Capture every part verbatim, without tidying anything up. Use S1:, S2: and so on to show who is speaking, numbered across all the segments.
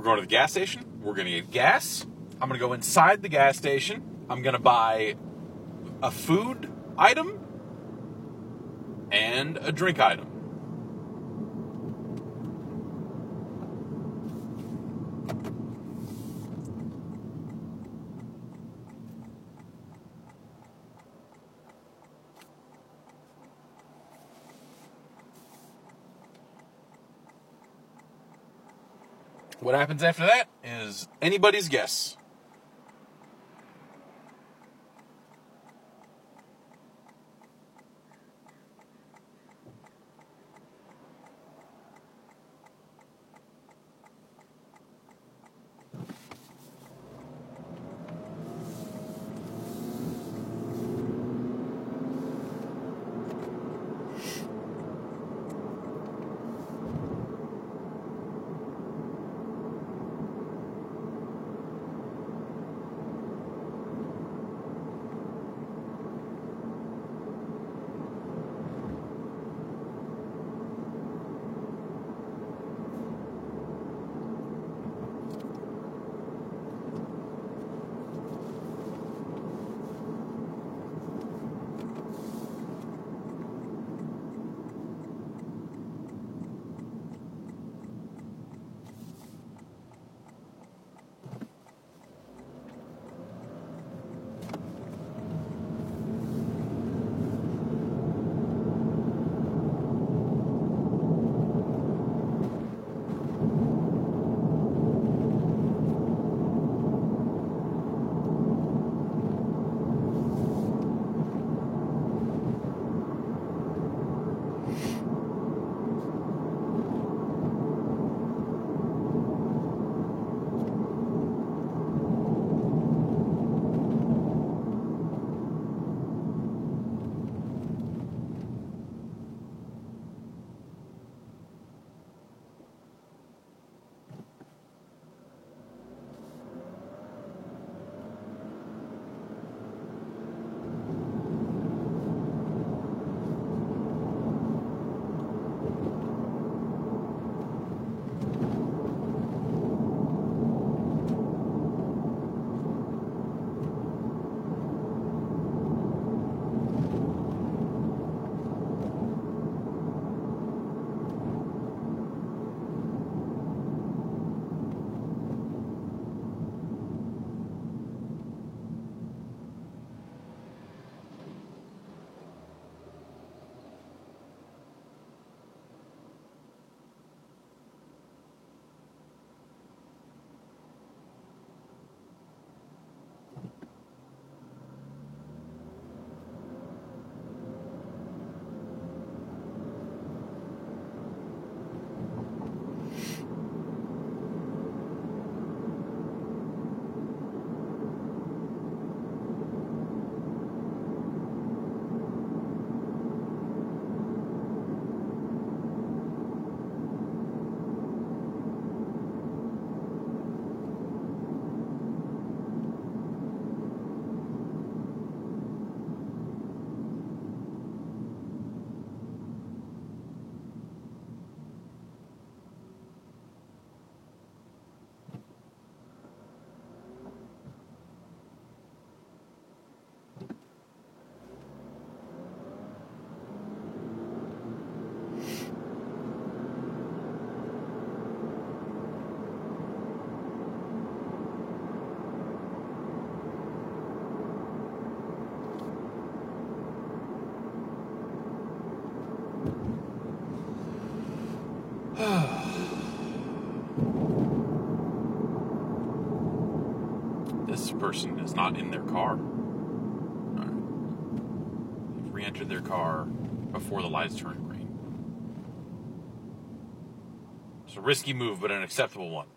S1: going to the gas station. We're going to get gas. I'm going to go inside the gas station. I'm going to buy a food item and a drink item. What happens after that is anybody's guess. This person is not in their car. All right. They've re-entered their car before the lights turn green. It's a risky move, but an acceptable one.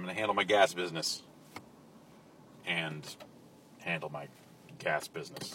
S1: to handle my gas business and handle my gas business.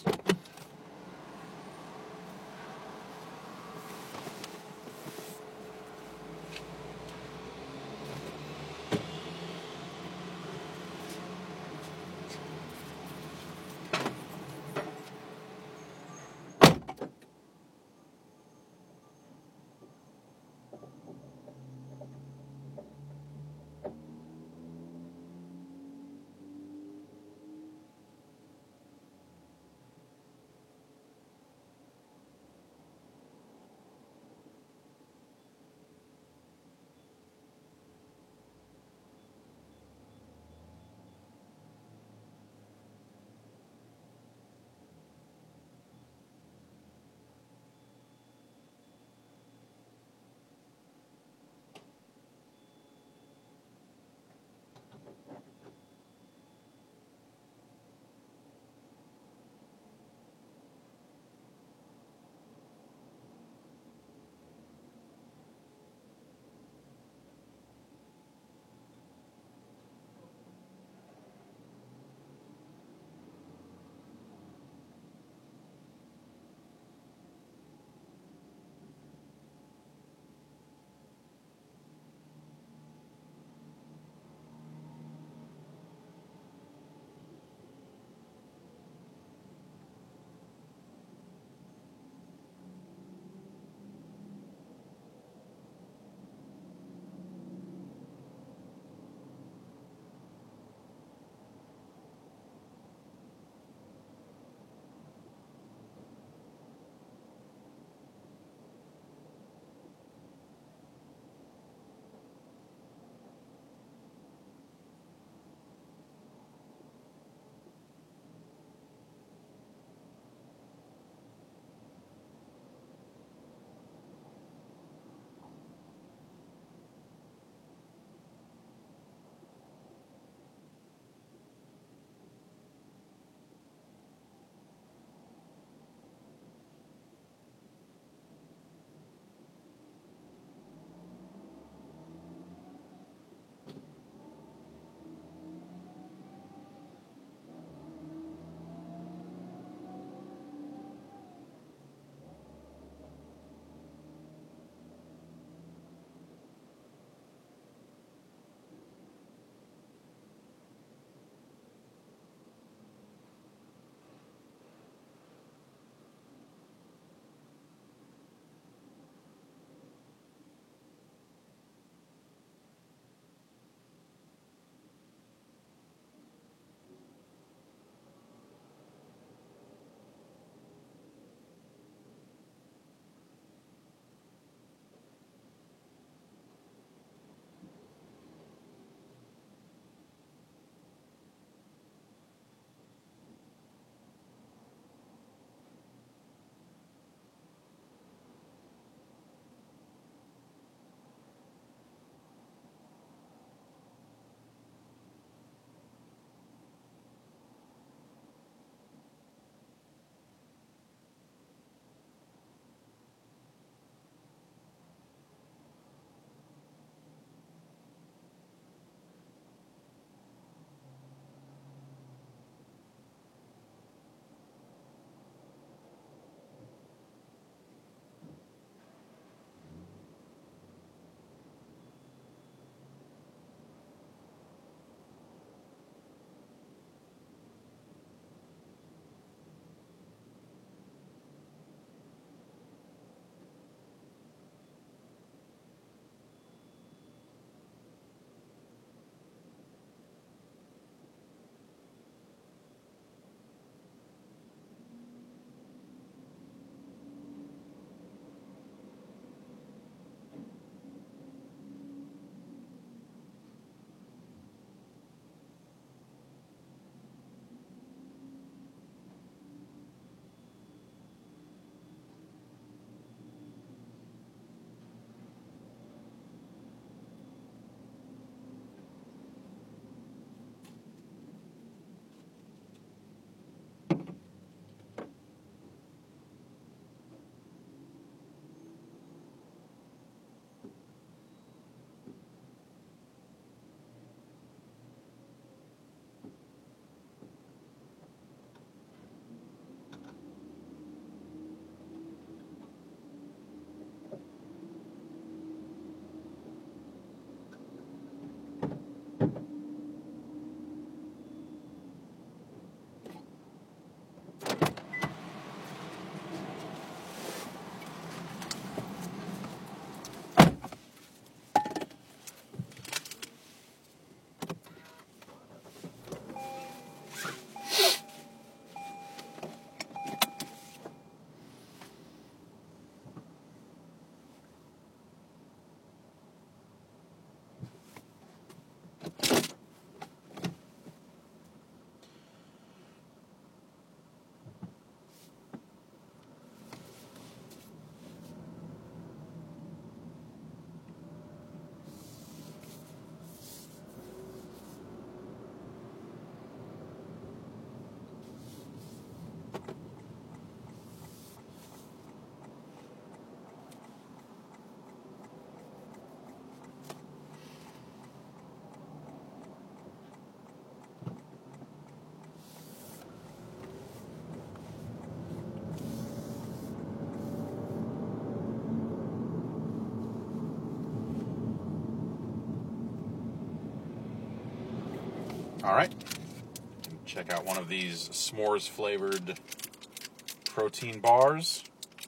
S1: All right. Check out one of these s'mores flavored protein bars.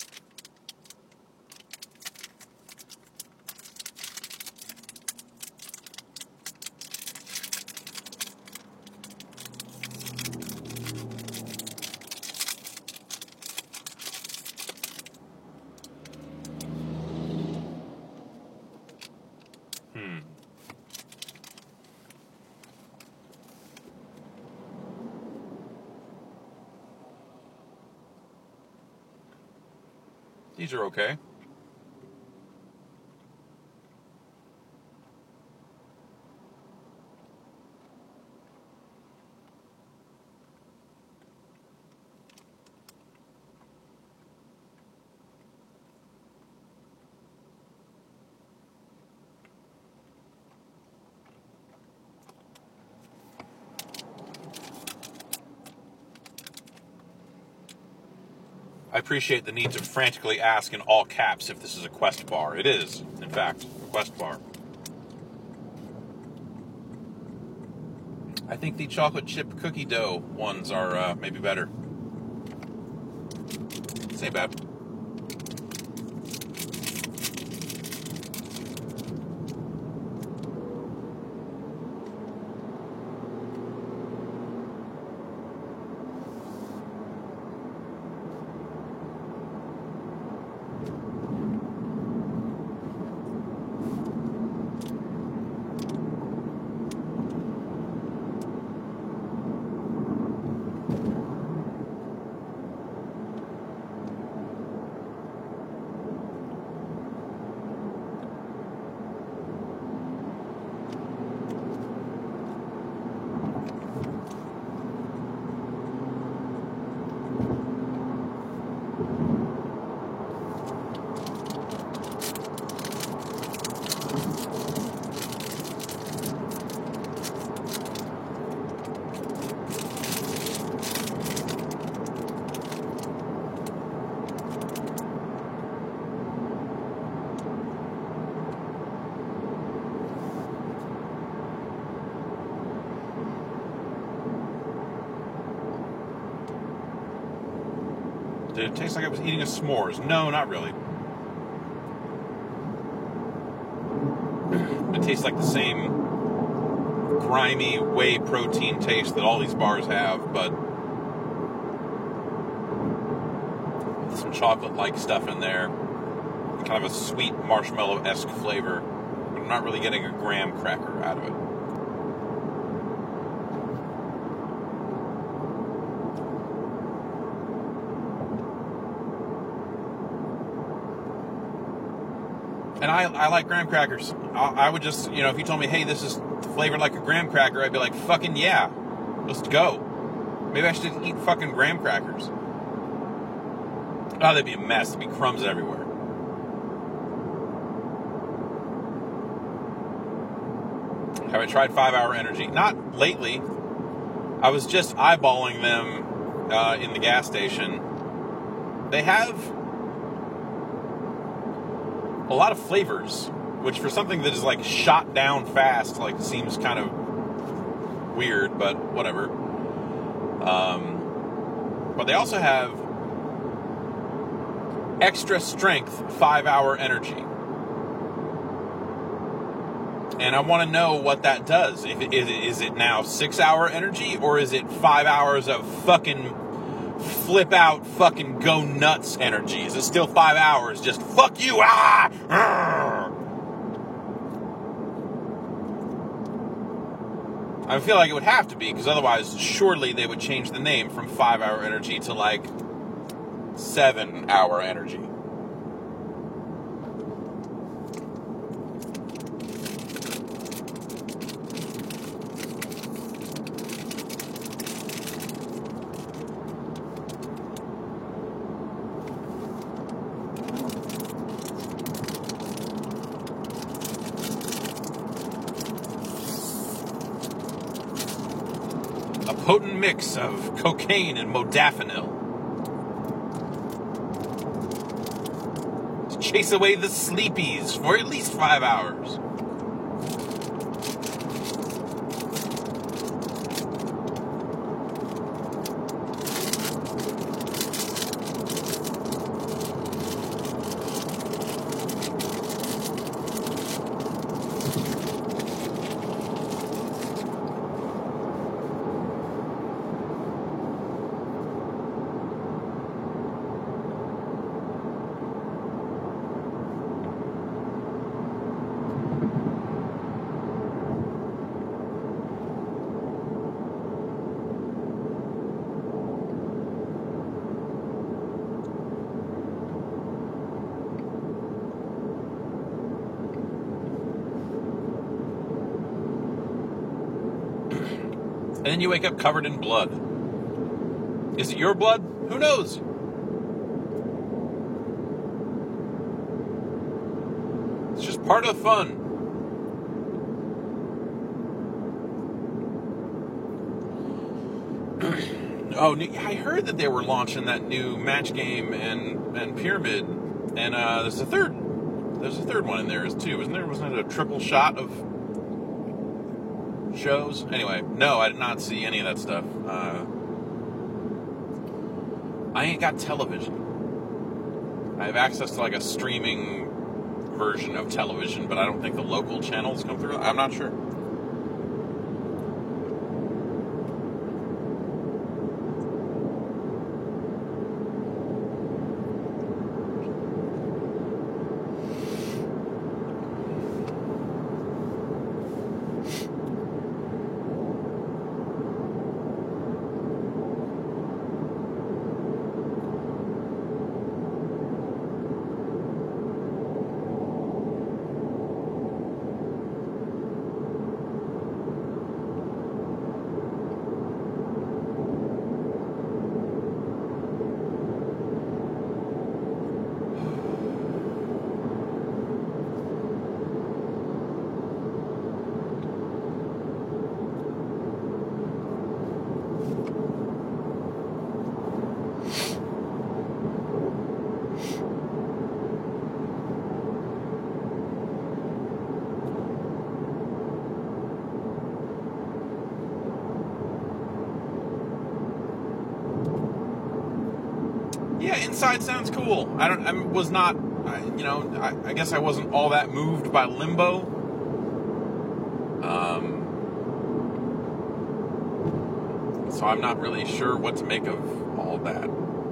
S1: Hmm. These are okay. I appreciate the need to frantically ask in all caps if this is a Quest bar. It is, in fact, a Quest bar. I think the chocolate chip cookie dough ones are uh, maybe better. Same bad. Did it taste like I was eating a s'mores? No, not really. It tastes like the same grimy whey protein taste that all these bars have, but with some chocolate-like stuff in there. Kind of a sweet marshmallow-esque flavor, but I'm not really getting a graham cracker out of it. And I, I like graham crackers. I, I would just, you know, if you told me, hey, this is flavored like a graham cracker, I'd be like, fucking yeah, let's go. Maybe I should eat fucking graham crackers. Oh, that'd be a mess. There'd be crumbs everywhere. Have I tried five hour Energy? Not lately. I was just eyeballing them uh, in the gas station. They have a lot of flavors, which for something that is like shot down fast, like seems kind of weird, but whatever. Um, but they also have extra strength five hour Energy. And I want to know what that does. If it, is, it, is it now six hour Energy, or is it five hours of fucking flip out, fucking go nuts energy? Is it still five hours? Just fuck you, ah! Arr! I feel like it would have to be, because otherwise, surely they would change the name from five hour Energy to like seven hour Energy. A potent mix of cocaine and modafinil to chase away the sleepies for at least five hours. And then you wake up covered in blood. Is it your blood? Who knows? It's just part of the fun. Oh, I heard that they were launching that new Match Game and, and Pyramid, and uh, there's a third, there's a third one in there too, isn't there? Wasn't it a triple shot of shows? Anyway, no, I did not see any of that stuff. Uh, I ain't got television. I have access to like a streaming version of television, but I don't think the local channels come through. I'm not sure. Yeah, Inside sounds cool. I don't. I was not. I, you know, I, I guess I wasn't all that moved by Limbo. Um. So I'm not really sure what to make of all that.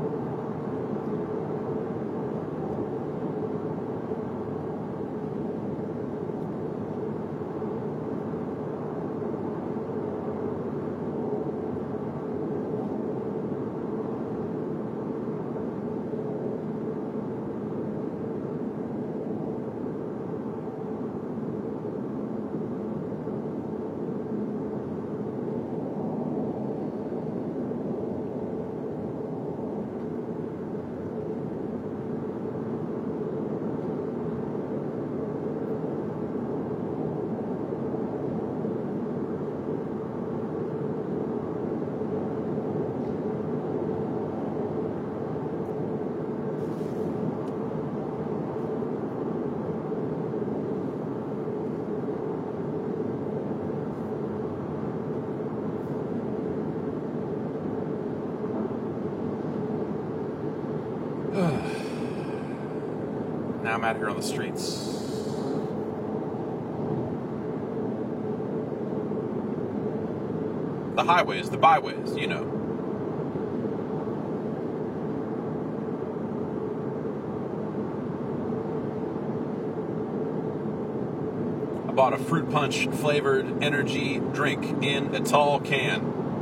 S1: Now I'm out here on the streets. The highways, the byways, you know. I bought a fruit punch flavored energy drink in a tall can.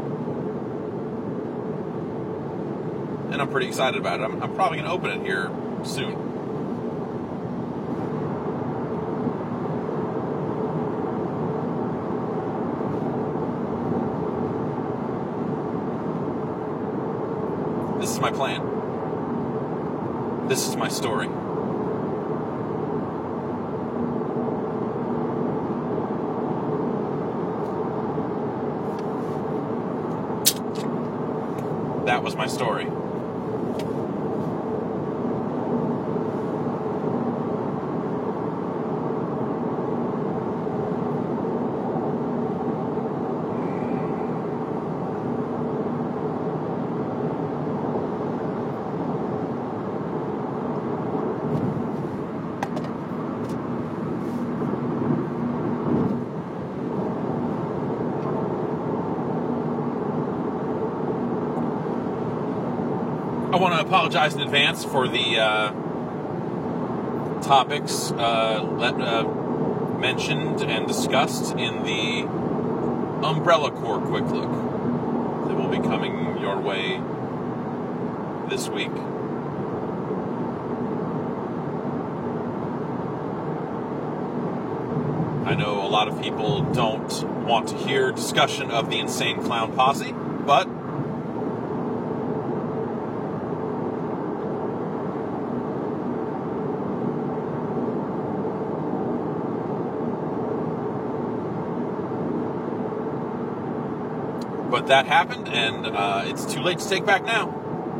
S1: And I'm pretty excited about it. I'm, I'm probably going to open it here soon. This is my plan. This is my story. That was my story. I want to apologize in advance for the uh, topics uh, let, uh, mentioned and discussed in the Umbrella Corps Quick Look that will be coming your way this week. I know a lot of people don't want to hear discussion of the insane clown posse, but but that happened, and uh, it's too late to take back now.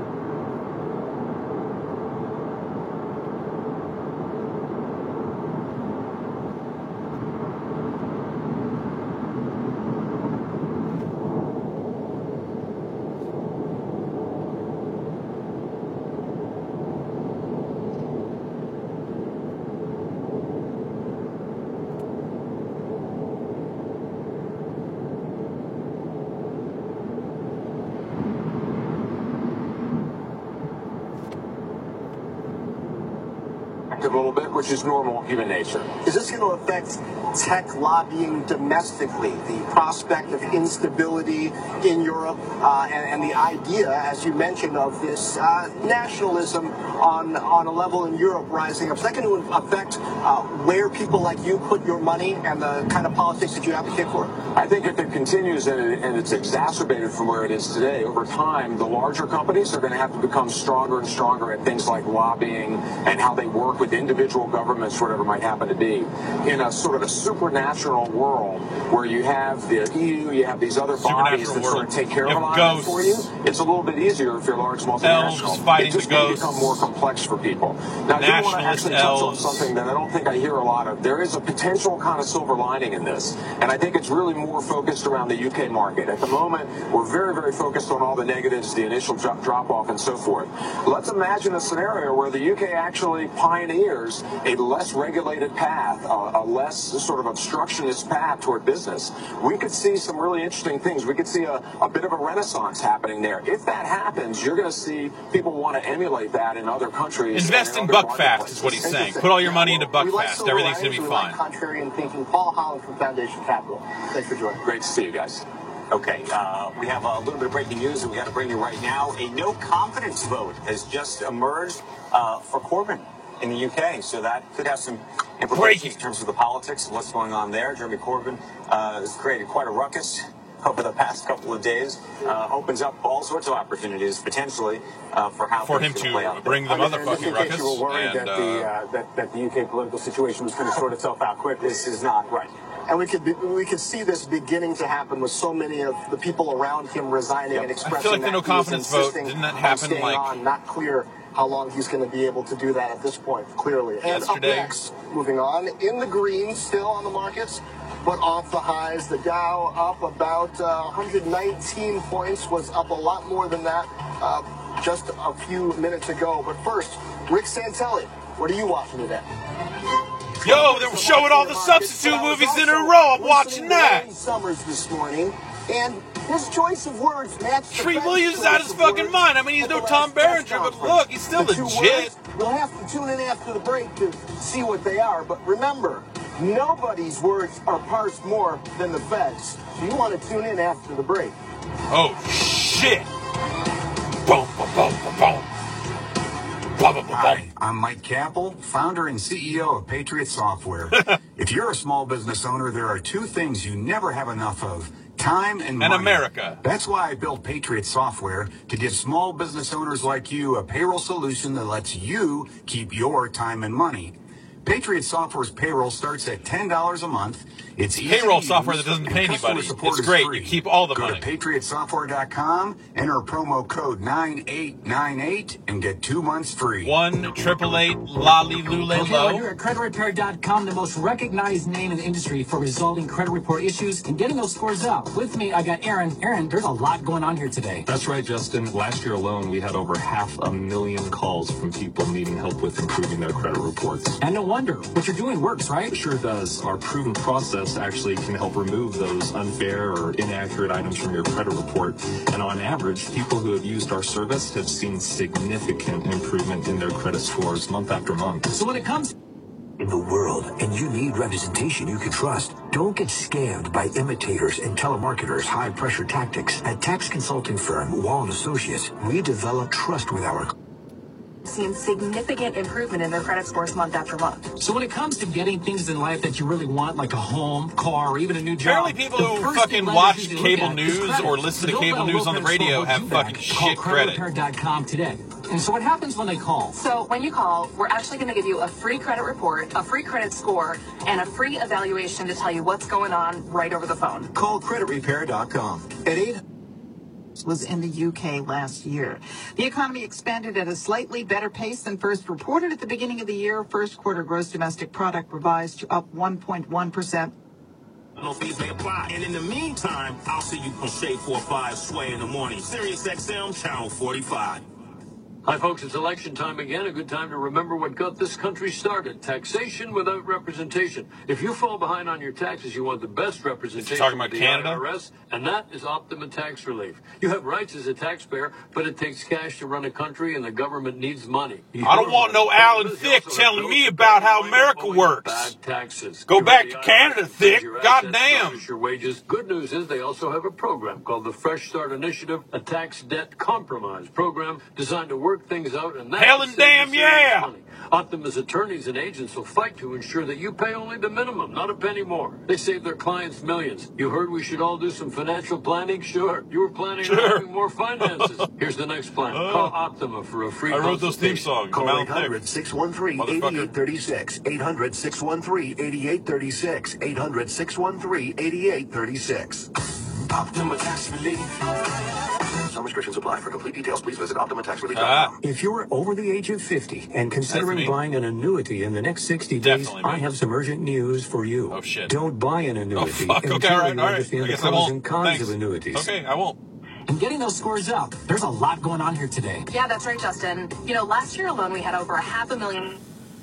S2: A little bit, which is normal human nature.
S3: Is this going to affect tech lobbying domestically? The prospect of instability in Europe uh, and, and the idea, as you mentioned, of this uh, nationalism on on a level in Europe rising up. Is that going to affect uh, where people like you put your money and the kind of politics that you advocate for?
S2: I think if it continues and, it, and it's exacerbated from where it is today, over time, the larger companies are going to have to become stronger and stronger at things like lobbying and how they work with individual governments, whatever might happen to be, in a sort of a supernatural world where you have the E U, you have these other bodies that sort of take care of a lot of it for you. It's a little bit easier if you're large multinational.
S1: Elves fighting
S2: it just
S1: the
S2: may
S1: ghosts.
S2: become more complex for people. Now, I do want to actually touch on something that I don't think I hear a lot of. There is a potential kind of silver lining in this, and I think it's really more focused around the U K market. At the moment, we're very, very focused on all the negatives, the initial drop-off, and so forth. Let's imagine a scenario where the U K actually pioneers a less regulated path, a, a less sort of obstructionist path toward business. We could see some really interesting things. We could see a, a bit of a renaissance happening there. If that happens, you're going to see people want to emulate that in other countries.
S1: Invest in Buckfast is what he's saying. Put all your money into Buckfast. Everything's going to be fine.
S3: Contrarian thinking. Paul Holland from Foundation Capital. Thanks for joining.
S2: Great to see you guys.
S4: Okay, uh, we have a little bit of breaking news that we got to bring you right now. A no confidence vote has just emerged uh, for Corbyn in the U K, so that could have some implications breaking. in terms of the politics of what's going on there. Jeremy Corbyn uh, has created quite a ruckus over the past couple of days, uh, opens up all sorts of opportunities potentially uh, for how
S1: for him to
S4: play out
S1: bring the motherfucking ruckus.
S5: You were worried
S1: and,
S5: that, the, uh, that, that the U K political situation was going to sort itself out quick.
S4: This is not right.
S3: And we could be, we could see this beginning to happen with so many of the people around him resigning
S1: yep.
S3: and expressing
S1: I feel like
S3: that
S1: the no confidence vote didn't that happen like
S3: on. Not clear how long he's going to be able to do that at this point. Clearly, and
S1: yesterday.
S3: Up next, moving on in the green, still on the markets, but off the highs. The Dow up about uh, one hundred nineteen points, was up a lot more than that uh, just a few minutes ago. But first, Rick Santelli, what are you watching today?
S1: Yo, they're showing all the substitute movies in a row. I'm watching that.
S3: Summers this morning, and his choice of words matched.
S1: Treat Williams is out of his fucking mind. I mean, he's no Tom Berenger, but look, he's still legit.
S3: You'll have to tune in after the break to see what they are. But remember, nobody's words are parsed more than the Fed's. So you want to tune in after the break.
S1: Oh shit! Boom, boom, boom, boom, boom.
S6: Hi, I'm Mike Capel, founder and C E O of Patriot Software. If you're a small business owner, there are two things you never have enough of: time and money.
S1: And America.
S6: That's why I built Patriot Software, to give small business owners like you a payroll solution that lets you keep your time and money. Patriot Software's payroll starts at ten dollars a month. It's easy
S1: payroll
S6: to
S1: software
S6: use,
S1: that doesn't
S6: and
S1: pay
S6: customer
S1: anybody.
S6: support
S1: It's
S6: is
S1: great.
S6: free.
S1: You keep all the
S6: Go
S1: money.
S6: to patriot software dot com, enter promo code nine eight nine eight, and get two months free.
S1: One triple eight lolly lule
S7: Okay, well,
S1: low.
S7: you're at credit repair dot com, the most recognized name in the industry for resolving credit report issues and getting those scores up. With me, I got Aaron. Aaron, there's a lot going on here today.
S8: That's right, Justin. Last year alone, we had over half a million calls from people needing help with improving their credit reports.
S7: And no wonder. What you're doing works, right?
S8: It sure does. Our proven process actually can help remove those unfair or inaccurate items from your credit report. And on average, people who have used our service have seen significant improvement in their credit scores month after month.
S7: So when it comes
S9: in the world, and you need representation you can trust. Don't get scammed by imitators and telemarketers' high-pressure tactics. At tax consulting firm Wall and Associates, we develop trust with our
S10: Seen significant improvement in their credit scores month after month.
S7: So when it comes to getting things in life that you really want, like a home, car, or even a new job,
S1: apparently people who fucking watch cable news or listen to cable news on the radio have fucking shit credit.
S7: Call credit repair dot com today. And so what happens when they call?
S10: So when you call, we're actually going to give you a free credit report, a free credit score, and a free evaluation to tell you what's going on right over the phone.
S9: Call credit repair dot com at eight
S11: was in the U K last year. The economy expanded at a slightly better pace than first reported at the beginning of the year. First quarter gross domestic product revised to up one point one percent.
S12: No fees may apply. And in the meantime, I'll see you on Shade four five Sway in the morning. Sirius X M, Channel forty-five.
S13: Hi, folks. It's election time again. A good time to remember what got this country started. Taxation without representation. If you fall behind on your taxes, you want the best representation
S1: talking about
S13: with the
S1: Canada?
S13: I R S, and that is Optima Tax Relief. You have rights as a taxpayer, but it takes cash to run a country, and the government needs money.
S1: I don't want no Alan Thicke telling me about how America works.
S13: Bad taxes.
S1: Go
S13: Give
S1: back
S13: the
S1: to
S13: I R S
S1: Canada, Thicke.
S13: your assets,
S1: Goddamn.
S13: garnish your wages. Good news is they also have a program called the Fresh Start Initiative, a tax debt compromise program designed to work things out, and
S1: Hell and damn yeah!
S13: Money. Optima's attorneys and agents will fight to ensure that you pay only the minimum, not a penny more. They save their clients millions. You heard we should all do some financial planning? Sure. You were planning
S1: Sure.
S13: on having more finances. Here's the next plan.
S1: Uh,
S13: Call Optima for a free
S1: I wrote those theme
S13: consultation.
S1: songs.
S9: Call eight hundred, six one three, eight eight three six. eight hundred, six one three, eight eight three six. eight hundred, six one three, eight eight three six.
S12: Optima Tax Relief.
S9: Some restrictions apply. For complete details, please visit optima tax relief dot com.
S1: Ah.
S9: If you're over the age of fifty and considering buying an annuity in the next sixty days,
S1: Definitely me.
S9: I have some urgent news for you.
S1: Oh, shit.
S9: Don't buy an
S1: Oh,
S9: annuity
S1: fuck.
S9: until
S1: Okay, all right,
S9: you
S1: all right.
S9: understand
S1: I
S9: the
S1: guess I
S9: pros
S1: won't.
S9: and cons
S1: Thanks.
S9: of annuities.
S1: Okay, I won't.
S7: And getting those scores up. There's a lot going on here today.
S10: Yeah, that's right, Justin. You know, last year alone, we had over a half a million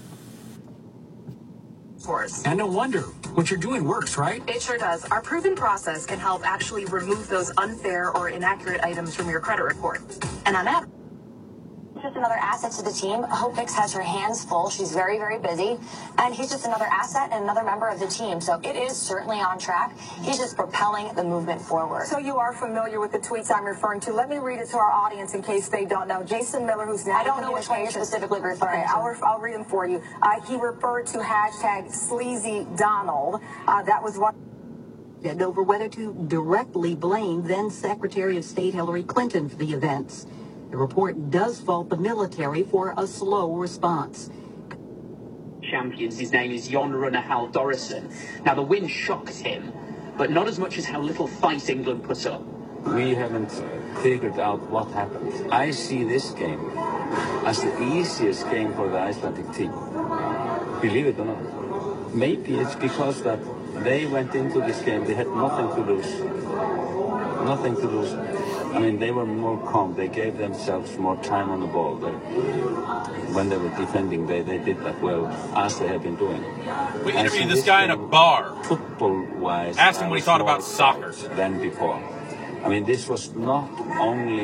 S10: scores.
S7: And no wonder. What you're doing works, right?
S10: It sure does. Our proven process can help actually remove those unfair or inaccurate items from your credit report. And on average,
S14: just another asset to the team. Hope Hicks has her hands full. She's very, very busy. And he's just another asset and another member of the team. So it is certainly on track. He's just propelling the movement forward.
S15: So you are familiar with the tweets I'm referring to. Let me read it to our audience in case they don't know. Jason Miller, who's now...
S14: I don't know which one you're specifically referring
S15: okay,
S14: to.
S15: I'll, I'll read them for you. Uh, he referred to hashtag Sleazy Donald. Uh, that was what...
S11: Over whether to directly blame then Secretary of State Hillary Clinton for the events. The report does fault the military for a slow response.
S16: Champions, his name is Jon Runner Hal Dorison. Now the win shocked him, but not as much as how little fight England put up.
S17: We haven't figured out what happened. I see this game as the easiest game for the Icelandic team. Believe it or not. Maybe it's because that they went into this game, they had nothing to lose. Nothing to lose. I mean, they were more calm. They gave themselves more time on the ball. They, when they were defending, they, they did that well, as they have been doing.
S1: We interviewed this guy in a bar.
S17: Football-wise,
S1: asked him what he thought about soccer
S17: than before. I mean, this was not only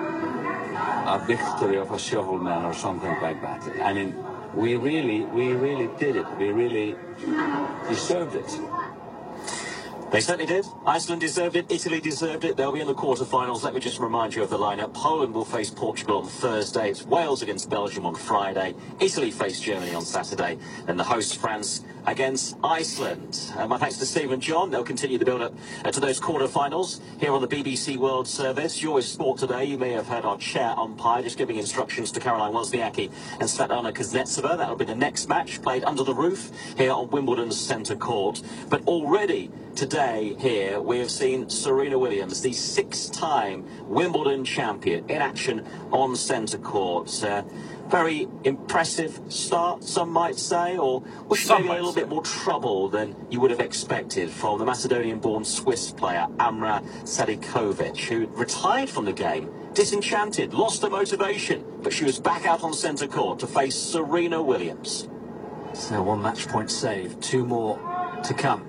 S17: a victory of a shovelman or something like that. I mean, we really, we really did it. We really deserved it.
S4: They certainly did. Iceland deserved it. Italy deserved it. They'll be in the quarterfinals. Let me just remind you of the lineup. Poland will face Portugal on Thursday. It's Wales against Belgium on Friday. Italy face Germany on Saturday. And the hosts, France, against Iceland. Uh, my thanks to Steve and John. They'll continue the build-up uh, to those quarterfinals here on the B B C World Service. You're with Sport Today. You may have heard our chair umpire just giving instructions to Caroline Wozniacki and Svetlana Kuznetsova. That'll be the next match played under the roof here on Wimbledon's centre court. But already today here we have seen Serena Williams, the six-time Wimbledon champion, in action on centre court. Uh, very impressive start, some might say, or was she maybe a little bit more trouble than you would have expected from the Macedonian-born Swiss player Amra Sadikovic, who retired from the game disenchanted, lost her motivation, but she was back out on centre court to face Serena Williams.
S18: So one match point saved, two more to come.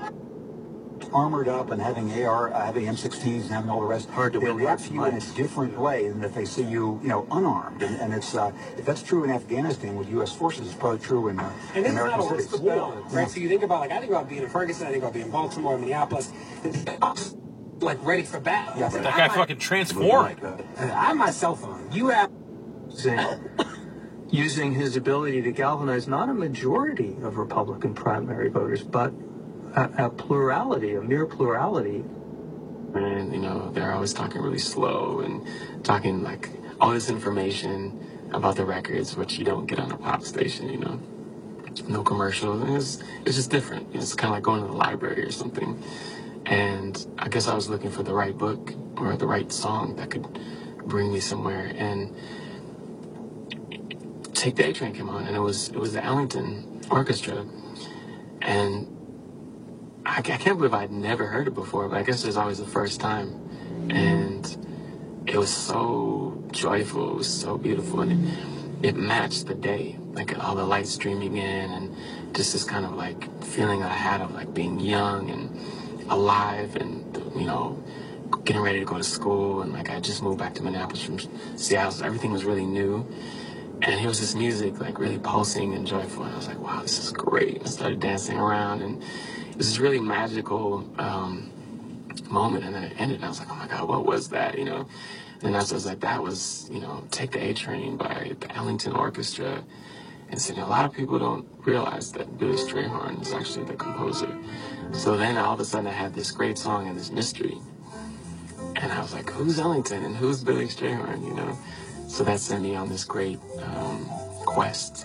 S19: Armored up and having A R, uh, having M sixteens and having all the rest, hard to they react to you in a different way than if they see you, you know, unarmed. And, and it's uh, if that's true in Afghanistan with U S forces, it's probably true in uh,
S5: and
S19: American
S5: it's not
S19: cities.
S5: a war, right? Yeah. So you think about, like, I think about being in Ferguson, I think about being in Baltimore, Minneapolis, like ready for battle.
S1: Yeah, that guy
S5: I,
S1: fucking transformed.
S5: I have my cell phone. You have.
S20: using his ability to galvanize not a majority of Republican primary voters, but a, a plurality, a mere plurality.
S21: And, you know, they're always talking really slow and talking like all this information about the records, which you don't get on a pop station, you know. No commercials. And it's, it's just different. It's kind of like going to the library or something. And I guess I was looking for the right book or the right song that could bring me somewhere. And Take the A Train came on, and it was it was the Ellington Orchestra. And I, I can't believe I'd never heard it before, but I guess it was always the first time. And it was so joyful, it was so beautiful, and it, it matched the day, like all the lights streaming in, and just this kind of like feeling I had of like being young and alive, and, you know, getting ready to go to school. And like I just moved back to Minneapolis from Seattle, so everything was really new. And it was this music like really pulsing and joyful, and I was like, wow, this is great. I started dancing around, and it was this really magical um, moment. And then it ended, and I was like, oh my God, what was that, you know? And I was like, that was, you know, Take the A Train by the Ellington Orchestra. And so, you know, a lot of people don't realize that Billy Strayhorn is actually the composer. So then all of a sudden I had this great song and this mystery. And I was like, who's Ellington and who's Billy Strayhorn, you know? So that sent me on this great um, quest.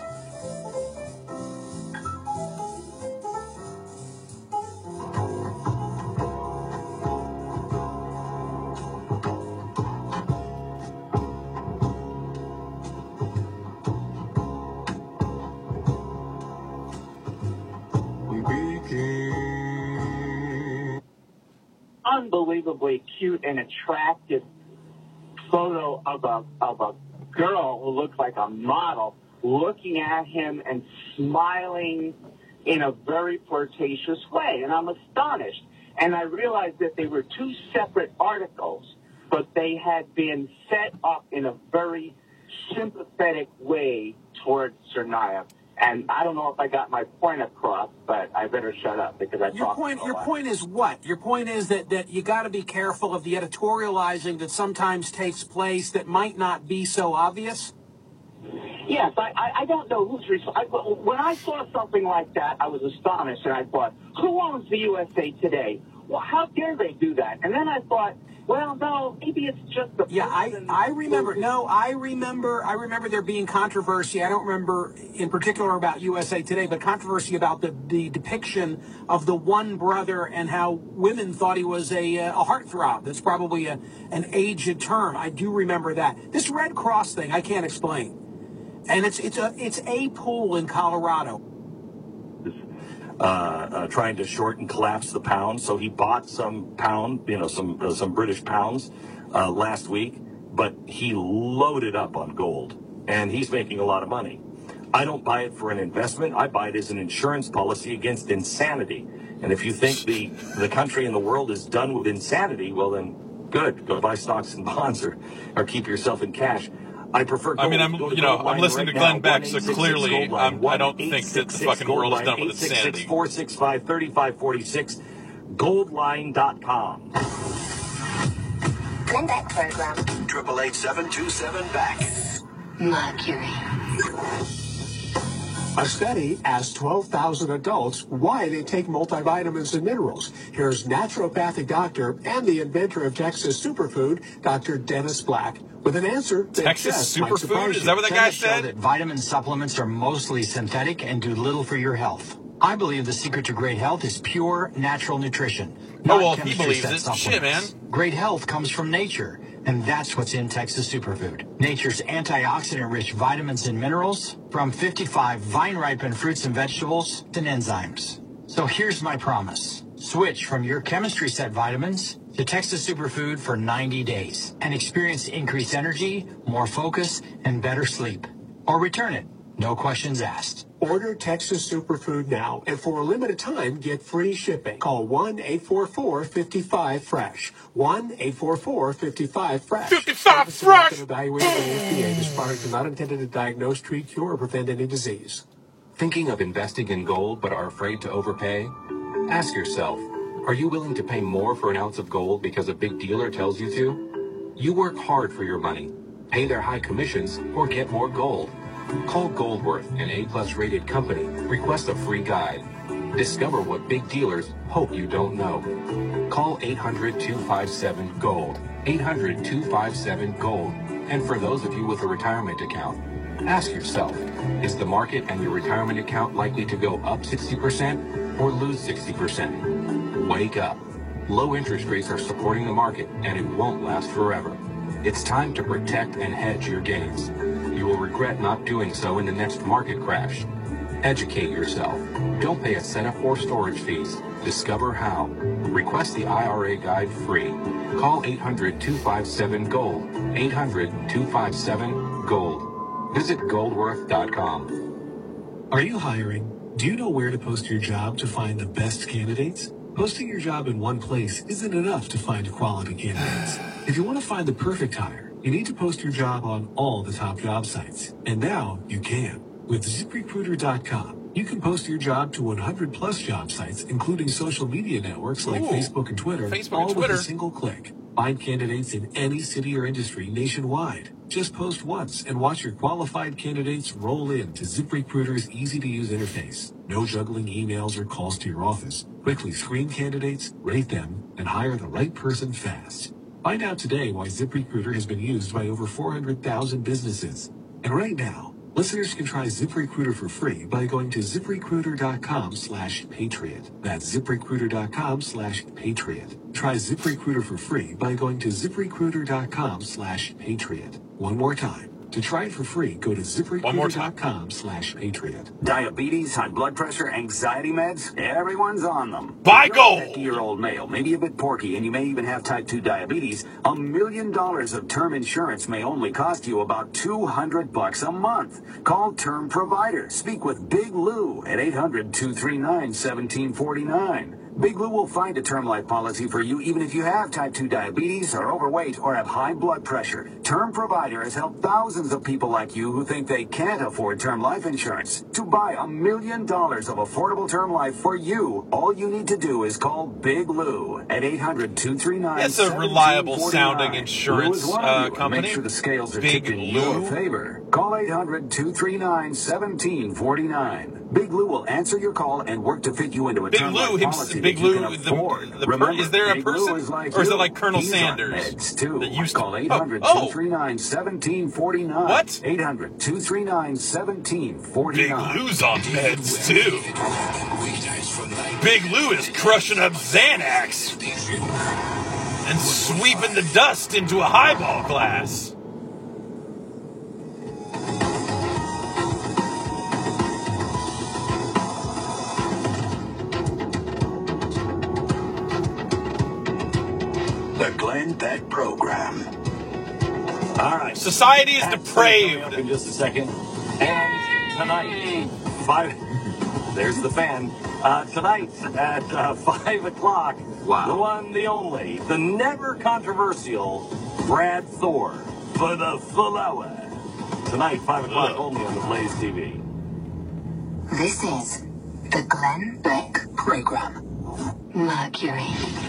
S22: Unbelievably cute and attractive photo of a of a girl who looks like a model looking at him and smiling in a very flirtatious way, and I'm astonished. And I realized that they were two separate articles, but they had been set up in a very sympathetic way towards Tsarnaev. And I don't know if I got my point across, but I better shut up because I
S5: your
S22: talked
S5: point.
S22: a
S5: Your
S22: lot.
S5: point is what? Your point is that that you got to be careful of the editorializing that sometimes takes place that might not be so obvious.
S22: Yes, I, I, I don't know who's responsible. When I saw something like that, I was astonished, and I thought, who owns the U S A Today? Well, how dare they do that? And then I thought, well, no, maybe it's just the
S5: Yeah, I, I remember. No, I remember. I remember there being controversy. I don't remember in particular about U S A Today, but controversy about the, the depiction of the one brother and how women thought he was a, a heartthrob. That's probably a, an aged term. I do remember that. This Red Cross thing, I can't explain. And it's it's a it's a pool in Colorado.
S23: Uh, uh, trying to short and collapse the pound, so he bought some pound, you know, some uh, some British pounds uh, last week, but he loaded up on gold, and he's making a lot of money. I don't buy it for an investment. I buy it as an insurance policy against insanity. And if you think the the country and the world is done with insanity, well then, good, go buy stocks and bonds, or or keep yourself in cash. I prefer gold.
S1: I mean, I'm, you know, I'm listening to Glenn Beck, so clearly I'm, I don't think that the fucking world is done with insanity.
S23: four six five, three five four six, goldline dot com.
S24: Glenn Beck program.
S9: Triple eight seven two seven back.
S24: Mercury.
S25: A study asked twelve thousand adults why they take multivitamins and minerals. Here's naturopathic doctor and the inventor of Texas Superfood, Doctor Dennis Black, with an answer that
S1: Texas
S25: just might
S1: Superfood?
S25: surprise
S1: Is that what that
S25: you.
S1: guy
S25: Studies
S1: said?
S25: show
S7: That vitamin supplements are mostly synthetic and do little for your health. I believe the secret to great health is pure natural nutrition.
S1: Oh, well, he
S7: chemistry
S1: believes
S7: set
S1: it. Shit,
S7: supplements.
S1: man.
S7: Great health comes from nature, and that's what's in Texas Superfood. Nature's antioxidant-rich vitamins and minerals from fifty-five vine-ripened fruits and vegetables and enzymes. So here's my promise. Switch from your chemistry set vitamins to Texas Superfood for ninety days and experience increased energy, more focus, and better sleep. Or return it. No questions asked.
S25: Order Texas Superfood now, and for a limited time, get free shipping. Call one eight four four, five five, fresh. one eight four four, five five, fresh.
S1: fifty-five fresh!
S25: Evaluated by the F D A. This product is not intended to diagnose, treat, cure, or prevent any disease.
S26: Thinking of investing in gold but are afraid to overpay? Ask yourself, are you willing to pay more for an ounce of gold because a big dealer tells you to? You work hard for your money, pay their high commissions, or get more gold. Call Goldworth, an A-plus rated company. Request a free guide. Discover what big dealers hope you don't know. Call eight hundred, two five seven, GOLD. eight hundred, two five seven, GOLD. And for those of you with a retirement account, ask yourself, is the market and your retirement account likely to go up sixty percent or lose sixty percent? Wake up. Low interest rates are supporting the market, and it won't last forever. It's time to protect and hedge your gains. You will regret not doing so in the next market crash. Educate yourself. Don't pay a setup or storage fees. Discover how. Request the I R A guide free. Call eight hundred, two five seven, GOLD. eight hundred, two five seven, GOLD. Visit goldworth dot com.
S2: Are you hiring? Do you know where to post your job to find the best candidates? Posting your job in one place isn't enough to find quality candidates. If you want to find the perfect hire, you need to post your job on all the top job sites. And now you can. With zip recruiter dot com, you can post your job to one hundred plus job sites, including social media networks like
S1: Ooh,
S2: Facebook and Twitter,
S1: Facebook
S2: all
S1: and Twitter.
S2: with a single click. Find candidates in any city or industry nationwide. Just post once and watch your qualified candidates roll in to ZipRecruiter's easy-to-use interface. No juggling emails or calls to your office. Quickly screen candidates, rate them, and hire the right person fast. Find out today why ZipRecruiter has been used by over four hundred thousand businesses. And right now, listeners can try ZipRecruiter for free by going to zip recruiter dot com slash patriot. That's zip recruiter dot com slash patriot. Try ZipRecruiter for free by going to zip recruiter dot com slash patriot. One more time. To try it for free, go to zip recruiter dot com slash patriot.
S3: Diabetes, high blood pressure, anxiety meds, everyone's on them.
S1: Buy
S3: You're
S1: gold!
S3: a fifty-year-old male, maybe a bit porky, and you may even have type two diabetes. A million dollars of term insurance may only cost you about two hundred bucks a month. Call Term Provider. Speak with Big Lou at eight hundred, two three nine, one seven four nine. Big Lou will find a term life policy for you even if you have type two diabetes, are overweight, or have high blood pressure. Term Provider has helped thousands of people like you who think they can't afford term life insurance. To buy a million dollars of affordable term life for you, all you need to do is call Big Lou at eight hundred, two three nine, one seven four nine.
S1: It's a reliable sounding insurance uh, company.
S3: Make sure the scales are
S1: Big
S3: tipped in
S1: Lou.
S3: your favor. Call eight hundred, two three nine, one seven four nine. Big Lou will answer your call and work to fit you into a
S1: Big
S3: term
S1: Lou,
S3: life
S1: him,
S3: policy
S1: Big
S3: that you
S1: Lou,
S3: can
S1: the,
S3: afford.
S1: the per,
S3: Remember,
S1: is there a
S3: Big Lou
S1: person,
S3: is like
S1: or is it
S3: you.
S1: like Colonel
S3: He's
S1: Sanders?
S3: on meds too.
S1: That used
S3: Call
S1: to,
S3: eight hundred,
S1: oh,
S3: two three nine, one seven four nine.
S1: What?
S3: eight hundred, two three nine, one seven four nine.
S1: Big Lou's on meds too. Big Lou is crushing up Xanax and sweeping the dust into a highball glass.
S9: The Glenn Beck Program.
S3: All right.
S1: Society is depraved.
S3: In just a second. And tonight, five. There's the fan. Uh, tonight at uh, five o'clock. Wow. The one, the only, the never controversial Brad Thor for the full hour. Tonight, five o'clock only on the Blaze T V.
S24: This is the Glenn Beck Program. Mercury.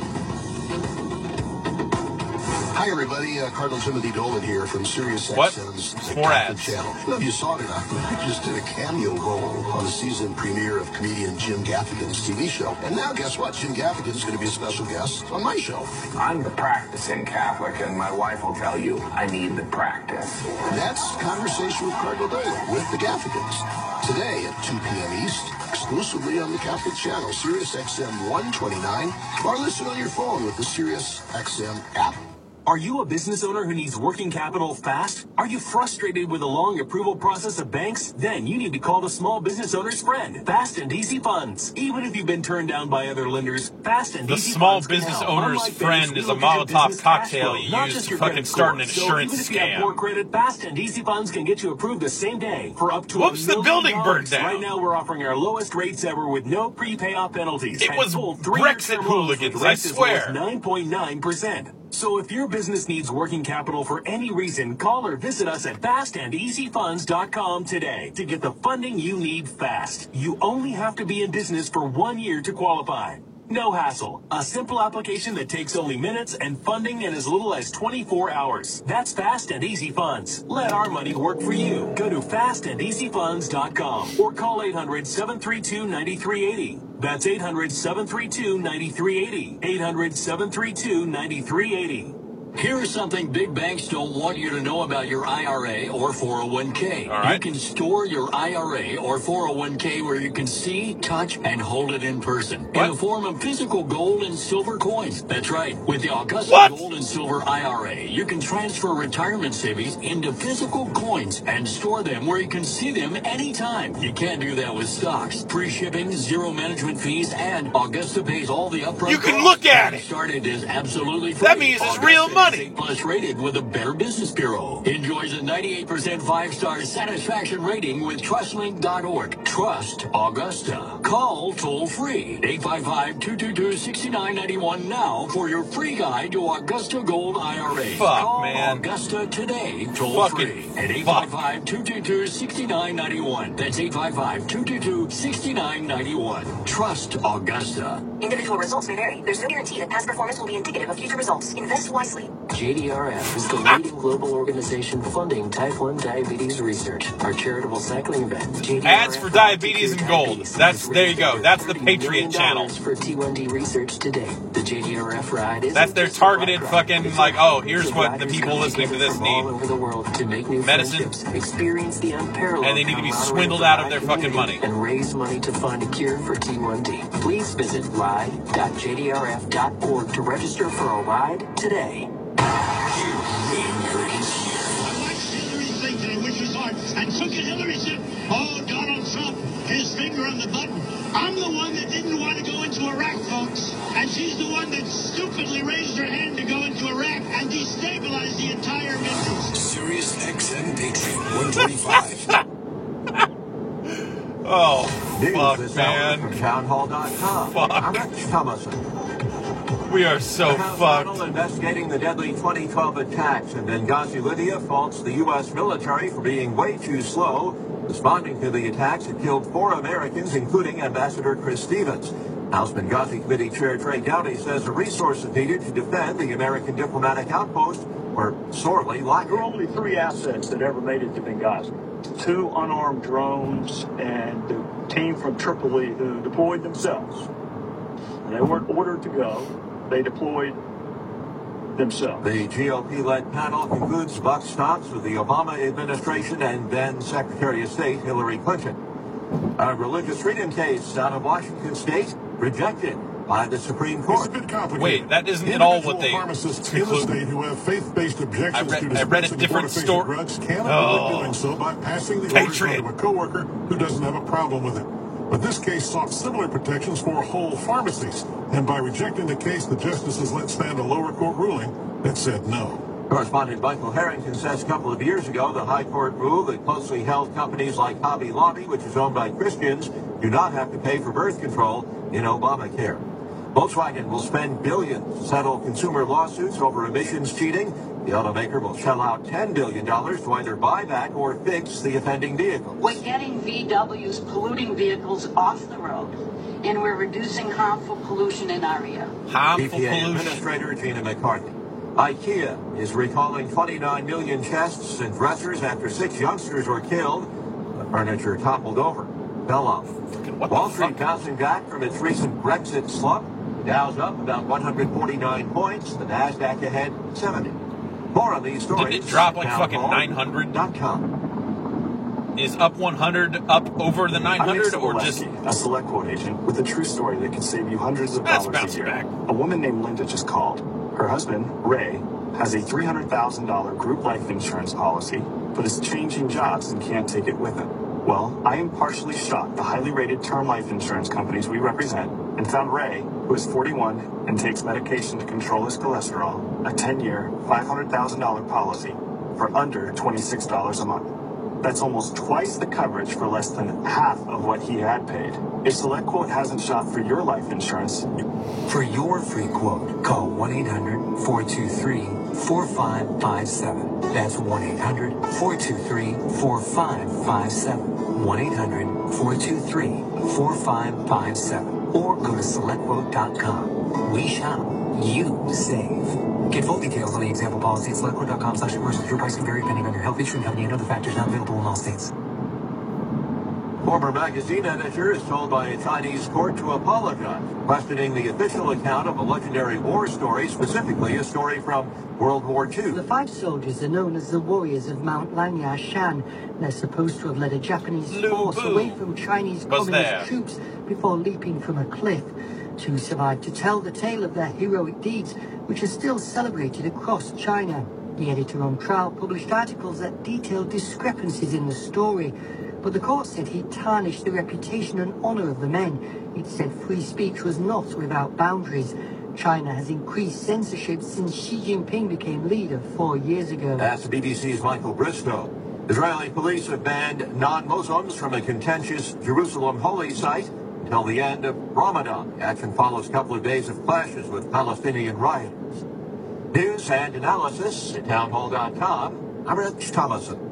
S9: Hi, everybody. Uh, Cardinal Timothy Dolan here from Sirius
S1: What?
S9: XM's
S1: It's more ads.
S9: channel. I don't know if you saw it or not, but I just did a cameo role on the season premiere of comedian Jim Gaffigan's T V show. And now, guess what? Jim Gaffigan is going to be a special guest on my show.
S6: I'm the practicing Catholic, and my wife will tell you I need the practice.
S9: And that's Conversation with Cardinal Dolan with the Gaffigans. Today at two p.m. East, exclusively on the Catholic channel, Sirius X M one twenty-nine, or listen on your phone with the Sirius X M app.
S8: Are you a business owner who needs working capital fast? Are you frustrated with the long approval process of banks? Then you need to call the small business owner's friend, Fast and Easy Funds. Even if you've been turned down by other lenders, Fast and
S1: The
S8: Easy
S1: small
S8: Funds can
S1: business
S8: help.
S1: owner's
S8: Unlike
S1: friend
S8: banks,
S1: is
S8: we
S1: a
S8: look at your
S1: Molotov
S8: business cash
S1: cocktail
S8: flow,
S1: you
S8: not
S1: use
S8: just
S1: to
S8: your
S1: fucking
S8: credit
S1: start an
S8: score.
S1: insurance
S8: so even if you have
S1: scam.
S8: poor credit, Fast and Easy Funds can get you approved the same day for up to
S1: Whoops,
S8: a
S1: the
S8: million
S1: building
S8: dollars.
S1: burned down.
S8: Right now, we're offering our lowest rates ever with no pre-payoff penalties.
S1: It
S8: and
S1: was
S8: full three-year
S1: Brexit
S8: term loans with
S1: hooligans, I
S8: rates as low as
S1: swear.
S8: nine point nine percent. So if your business needs working capital for any reason, call or visit us at fast and easy funds dot com today to get the funding you need fast. You only have to be in business for one year to qualify. No hassle. A simple application that takes only minutes and funding in as little as twenty-four hours. That's Fast and Easy Funds. Let our money work for you. Go to fast and easy funds dot com or call eight hundred, seven three two, nine three eight zero. That's eight hundred, seven three two, nine three eight zero. eight hundred, seven three two, nine three eight zero.
S10: Here's something big banks don't want you to know about your I R A or four oh one k.
S1: All right.
S10: You can store your I R A or four oh one k where you can see, touch, and hold it in person.
S1: What?
S10: In the form of physical gold and silver coins. That's right. With the Augusta
S1: What?
S10: Gold and Silver I R A, you can transfer retirement savings into physical coins and store them where you can see them anytime. You can't do that with stocks. Free shipping, zero management fees, and Augusta pays all the upfront
S1: You can
S10: costs.
S1: look at
S10: Getting
S1: it.
S10: Started is absolutely free.
S1: That means it's real money.
S10: Plus rated with the Better Business Bureau. Enjoys a ninety-eight percent five-star satisfaction rating with trust link dot org. Trust Augusta. Call toll free eight five five, two two two, six nine nine one now for your free guide to Augusta Gold I R A.
S1: Fuck,
S10: Call
S1: man.
S10: Augusta today toll
S1: Fucking
S10: free at eight five five, two two two, six nine nine one. That's eight five five, two two two, six nine nine one. Trust Augusta.
S24: Individual results may vary. There's no guarantee that past performance will be indicative of future results. Invest wisely.
S11: J D R F is the leading global organization funding type one diabetes research. Our charitable cycling event. J D R F
S1: Ads for diabetes and gold. That's there you go. That's the Patriot channel.
S11: For T one D research today. The J D R F ride is
S1: That's their targeted fucking like. Oh, here's what the people listening to this need.
S11: all over the world to make new
S1: Medicine.
S11: friendships, experience the unparalleled
S1: And they need to be
S11: camaraderie
S1: swindled
S11: of
S1: out
S11: the
S1: of their
S11: ride
S1: fucking
S11: community
S1: money.
S11: and raise money to fund a cure for T one D. Please visit ride dot j d r f dot org to register for a ride today.
S12: And took it. Hillary said, oh, Donald Trump, his finger on the button. I'm the one that didn't want to go into Iraq, folks. And she's the one that stupidly raised her hand to go into Iraq and destabilize the entire Middle East.
S9: Sirius X M Patriot one twenty-five.
S1: Oh,
S13: News
S1: fuck,
S13: this hour
S1: man.
S13: from town hall dot com.
S1: Fuck.
S13: I'm Rich Thomason.
S1: We are so
S13: the House
S1: fucked.
S13: panel investigating the deadly twenty twelve attacks in Benghazi, Libya, faults the U S military for being way too slow. Responding to the attacks, it killed four Americans, including Ambassador Chris Stevens. House Benghazi Committee Chair Trey Gowdy says the resources needed to defend the American diplomatic outpost were sorely lacking.
S14: There were only three assets that ever made it to Benghazi. Two unarmed drones and the team from Tripoli who deployed themselves. They weren't ordered to go. They deployed themselves.
S13: The G O P-led panel concludes buck stops with the Obama administration and then Secretary of State Hillary Clinton. A religious freedom case out of Washington State rejected by the Supreme Court.
S9: It's a bit complicated.
S1: Wait, that isn't at all what they
S9: pharmacists in the
S1: conclude.
S9: state who have faith-based objections
S1: I read-
S9: to
S1: I read a
S9: dispensing
S1: different
S9: abortifacient
S1: story.
S9: drugs can
S1: Oh.
S9: avoid doing so by passing the orders
S1: Patriot.
S9: on to a coworker who doesn't have a problem with it. But this case sought similar protections for whole pharmacies, and by rejecting the case, the justices let stand a lower court ruling that said no.
S13: Correspondent Michael Harrington says a couple of years ago, the High Court ruled that closely held companies like Hobby Lobby, which is owned by Christians, do not have to pay for birth control in Obamacare. Volkswagen will spend billions to settle consumer lawsuits over emissions cheating. The automaker will shell out ten billion dollars to either buy back or fix the offending vehicle.
S15: We're getting V Ws, polluting vehicles, off the road, and we're reducing harmful pollution in our area.
S1: Harmful
S13: E P A
S1: pollution.
S13: Administrator Gina McCarthy. IKEA is recalling twenty-nine million chests and dressers after six youngsters were killed. The furniture toppled over, fell off. Wall Street bouncing back from its recent Brexit slump. Dow's up about one hundred forty-nine points. The Nasdaq ahead seventy. More on these stories.
S1: Didn't it drop like fucking nine hundred? Is up one hundred up over the nine hundred or just...
S27: a select quote agent with a true story that can save you hundreds of
S1: That's
S27: dollars a year.
S1: back.
S27: A woman named Linda just called. Her husband, Ray, has a three hundred thousand dollars group life insurance policy, but is changing jobs and can't take it with him. Well, I impartially shot the highly rated term life insurance companies we represent and found Ray, who is forty-one and takes medication to control his cholesterol, a ten-year, five hundred thousand dollars policy for under twenty-six dollars a month. That's almost twice the coverage for less than half of what he had paid. If Select Quote hasn't shot for your life insurance...
S28: For your free quote, call one eight hundred, four two three, four five five seven. That's one eight hundred, four two three, four five five seven. one eight hundred, four two three, four five five seven. or go to select vote dot com. We shop, you save. Get full details on the example policy at select vote dot com slash commercials. Your price can vary depending on your health, insurance company, and other factors not available in all states.
S13: Former magazine editor is told by a Chinese court to apologize, questioning the official account of a legendary war story, specifically a story from World War Two.
S4: The five soldiers are known as the Warriors of Mount Lanyashan. They're supposed to have led a Japanese force away from Chinese
S1: Was
S4: communist
S1: there.
S4: troops before leaping from a cliff. Two survived to tell the tale of their heroic deeds, which are still celebrated across China. The editor on trial published articles that detailed discrepancies in the story, but the court said he tarnished the reputation and honor of the men. It said free speech was not without boundaries. China has increased censorship since Xi Jinping became leader four years ago.
S13: That's the B B C's Michael Bristow. Israeli police have banned non-Muslims from a contentious Jerusalem holy site until the end of Ramadan. Action follows a couple of days of clashes with Palestinian rioters. News and analysis at townhall dot com. I'm Rich Thomason.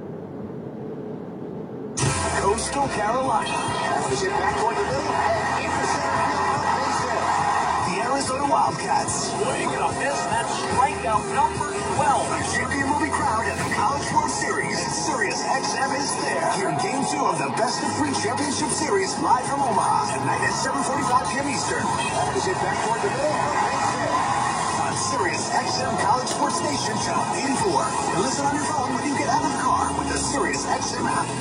S9: Coastal Carolina. Passes it back toward the middle and intercepted base hit. The Arizona Wildcats.
S8: Swing and a miss. That's strikeout number twelve.
S9: The champion will be crowned at the College World Series. Sirius X M is there. Hear game two of the Best of Three Championship Series live from Omaha tonight at seven forty-five p.m. Eastern. Passes it back toward the middle and base hit. On Sirius X M College Sports Station Channel eighty-four. And listen on your phone when you get out of the car with the Sirius X M app.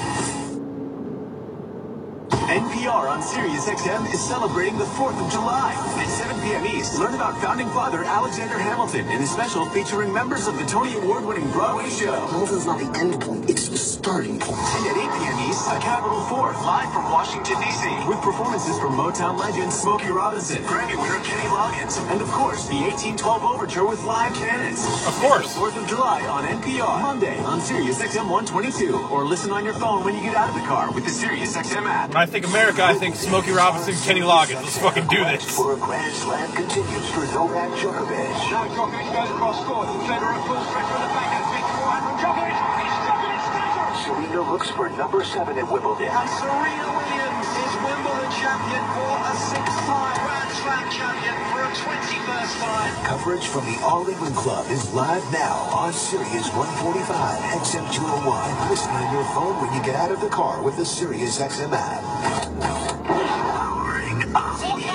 S8: N P R on Sirius X M is celebrating the fourth of July. At seven p.m. East, learn about founding father Alexander Hamilton in a special featuring members of the Tony Award-winning Broadway show.
S9: Hamilton's not the end point, it's the starting point.
S8: And at eight p.m. East, a Capital Fourth live from Washington, D C with performances from Motown legend Smokey Robinson, Grammy winner Kenny Loggins, and of course, the eighteen twelve Overture with live cannons.
S1: Of course.
S8: fourth of July on N P R. Monday on Sirius X M one twenty-two. Or listen on your phone when you get out of the car with the Sirius X M app.
S1: When I think America, I think Smokey Robinson, Kenny Loggins. Let's fucking do this.
S9: For a grand slam continues for Novak Djokovic.
S12: Now Djokovic goes across court. Federer at full stretch from the back. Has big forehand from Djokovic. He's stuck in his center.
S9: Serena looks for number seven at Wimbledon.
S12: And Serena Williams is Wimbledon champion for a sixth time. Grand Slam champion for a twenty-first time.
S9: Coverage from the All England Club is live now on Sirius one forty-five X M two oh one. Listen on your phone when you get out of the car with the Sirius X M app. Powering up.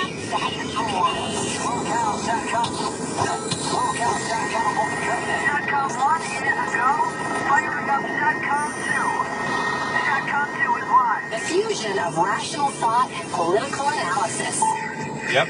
S24: The fusion of rational thought and political analysis.
S1: Yep.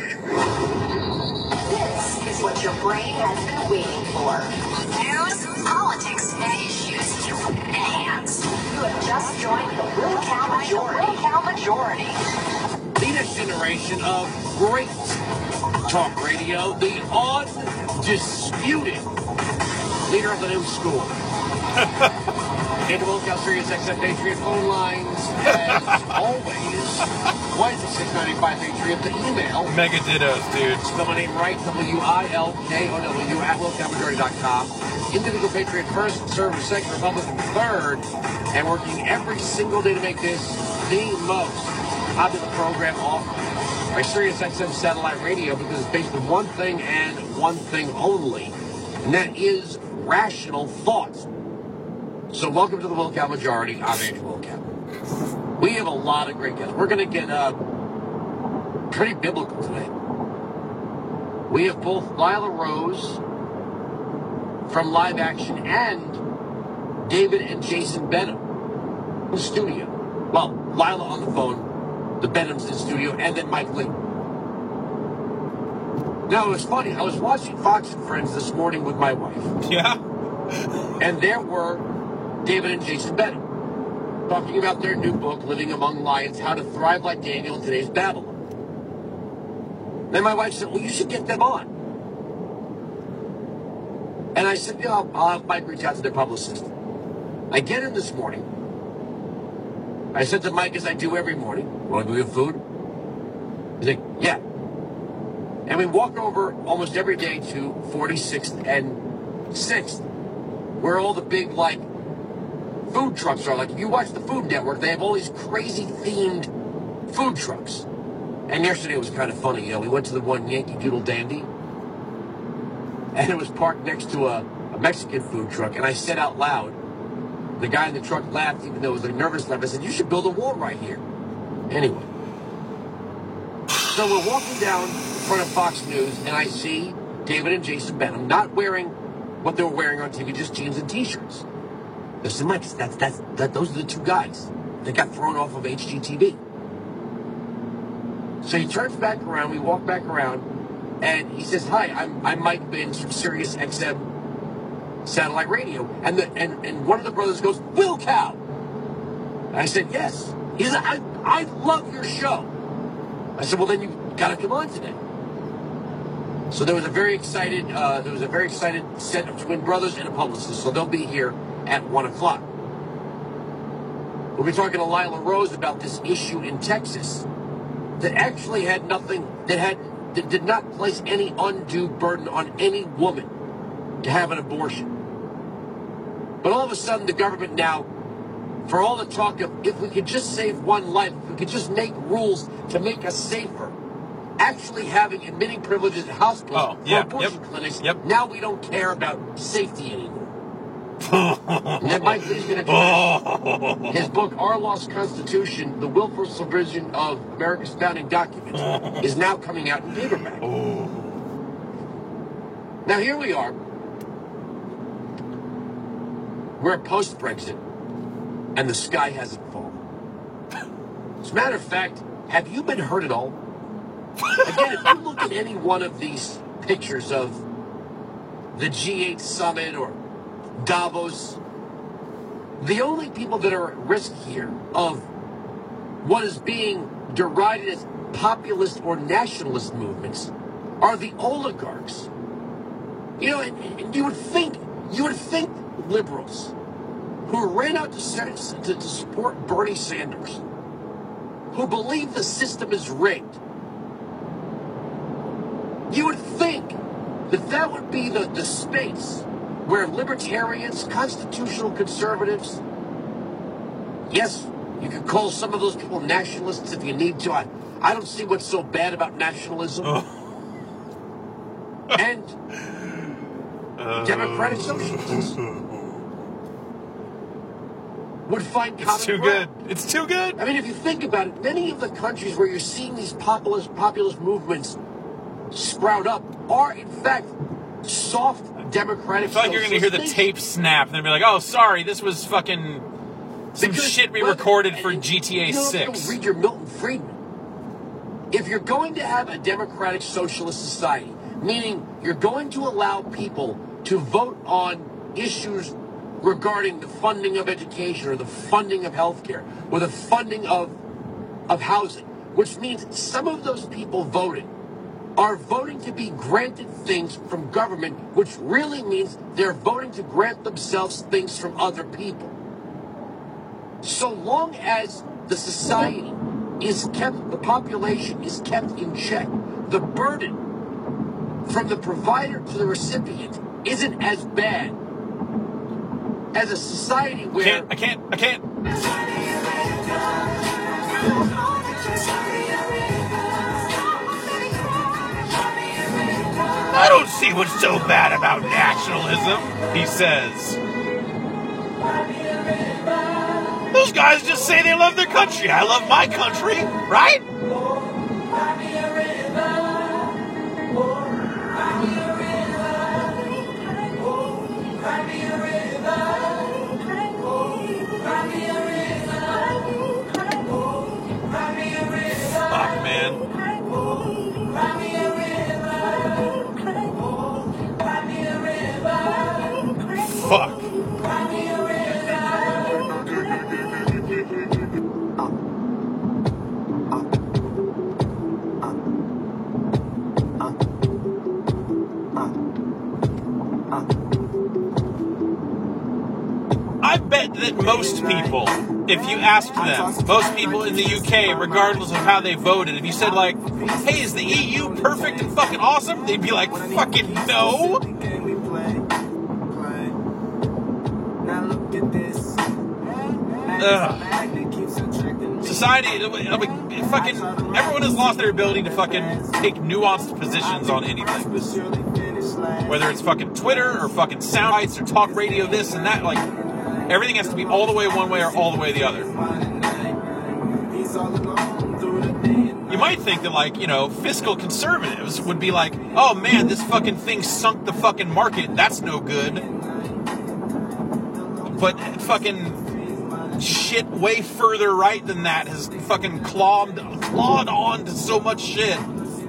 S24: This is what your brain has been waiting for. News, politics, and issues enhanced. You have just joined the Will Count Majority. Will Count Majority.
S16: The next generation of great talk radio, the undisputed leader of the new school. And the Will Count Sirius X M Patriot phone lines, as always. Wednesday, six ninety-five Patriot, the email.
S1: Mega dittos, dude.
S16: Spell my name right, W I L K O W at will count majority dot com. Individual Patriot first, conservative second, Republican third, and working every single day to make this the most popular program offered by Sirius X M Satellite Radio, because it's based on one thing and one thing only, and that is rational thoughts. So welcome to the Will Count Majority. I'm Andrew Will Count. We have a lot of great guests. We're going to get uh, pretty biblical today. We have both Lila Rose from Live Action and David and Jason Benham in the studio. Well, Lila on the phone, the Benhams in the studio, and then Mike Lee. Now, it was funny. I was watching Fox and Friends this morning with my wife.
S1: Yeah?
S16: And there were David and Jason Benham talking about their new book, Living Among Lions, How to Thrive Like Daniel in Today's Babylon. Then my wife said, well, you should get them on. And I said, yeah, I'll, I'll have Mike reach out to their publicist. I get in this morning. I said to Mike, as I do every morning, want to go get food? He's like, yeah. And we walk over almost every day to forty-sixth and sixth, where all the big, like, food trucks are. Like, if you watch the Food Network, they have all these crazy themed food trucks. And yesterday was kind of funny. You know, we went to the one Yankee Doodle Dandy, and it was parked next to a, a Mexican food truck. And I said out loud, the guy in the truck laughed, even though it was a nervous laugh. I said, "You should build a wall right here." Anyway, so we're walking down in front of Fox News, and I see David and Jason Benham not wearing what they were wearing on T V, just jeans and T-shirts. I said, "Mike, that's that's that. Those are the two guys that got thrown off of H G T V." So he turns back around, we walk back around, and he says, "Hi, I'm I'm Mike Binns from Sirius X M Satellite Radio." And the and, and one of the brothers goes, "Will Cow." And I said, "Yes." He said, I, I love your show." I said, "Well, then you got to come on today." So there was a very excited, uh, there was a very excited set of twin brothers and a publicist. So they'll be here at one o'clock. We'll be talking to Lila Rose about this issue in Texas that actually had nothing, that had, that did not place any undue burden on any woman to have an abortion. But all of a sudden, the government now, for all the talk of if we could just save one life, if we could just make rules to make us safer, actually having admitting privileges at hospitals
S1: oh, yeah,
S16: or abortion
S1: yep,
S16: clinics,
S1: yep.
S16: now we don't care about safety anymore. And then Mike Lee's going to do his book, Our Lost Constitution, The Willful Subversion of America's Founding Documents, is now coming out in paperback. Now here we are. We're post-Brexit, and the sky hasn't fallen. As a matter of fact, have you been hurt at all? Again, if you look at any one of these pictures of the G eight summit or Davos, the only people that are at risk here of what is being derided as populist or nationalist movements are the oligarchs. You know, and, and you would think, you would think liberals who ran out to, to, to support Bernie Sanders, who believe the system is rigged, you would think that that would be the, the space where libertarians, constitutional conservatives, yes, you could call some of those people nationalists if you need to. I, I don't see what's so bad about nationalism. Oh. And uh, democratic socialists would find common
S1: It's too
S16: ground.
S1: good. It's too good.
S16: I mean, if you think about it, many of the countries where you're seeing these populist, populist movements sprout up are, in fact, soft democratic.
S1: I feel like you're going to hear the tape snap and then be like, "Oh, sorry, this was fucking some
S16: because,
S1: shit we
S16: well,
S1: recorded for
S16: and,
S1: G T A
S16: you know,
S1: six."
S16: Read your Milton Friedman. If you're going to have a democratic socialist society, meaning you're going to allow people to vote on issues regarding the funding of education or the funding of healthcare or the funding of of housing, which means some of those people voting are voting to be granted things from government, which really means they're voting to grant themselves things from other people. So long as the society is kept, the population is kept in check, the burden from the provider to the recipient isn't as bad as a society where...
S1: I can't, I can't, I can't. I don't see what's so bad about nationalism, he says. Those guys just say they love their country. I love my country, right? Fuck, man. Fuck. I bet that most people, if you asked them, most people in the U K, regardless of how they voted, if you said like, "Hey, is the E U perfect and fucking awesome?" they'd be like, "Fucking no." Ugh. It's a Society, like, fucking, everyone has lost their ability to fucking take nuanced positions on anything. Whether it's fucking Twitter or fucking sound bites or talk radio, this and that, like, everything has to be all the way one way or all the way the other. You might think that, like, you know, fiscal conservatives would be like, oh man, this fucking thing sunk the fucking market, that's no good. But fucking shit way further right than that has fucking clawed, clawed on to so much shit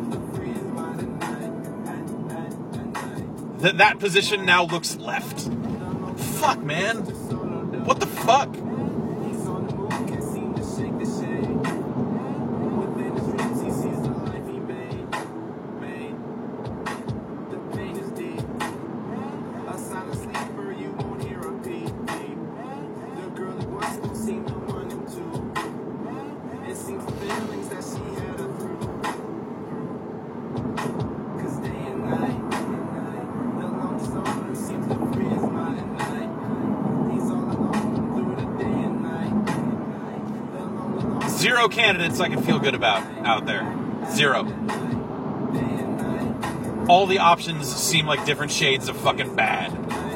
S1: that that position now looks left. Fuck, man. What the fuck? Zero candidates I can feel good about out there. Zero. All the options seem like different shades of fucking bad.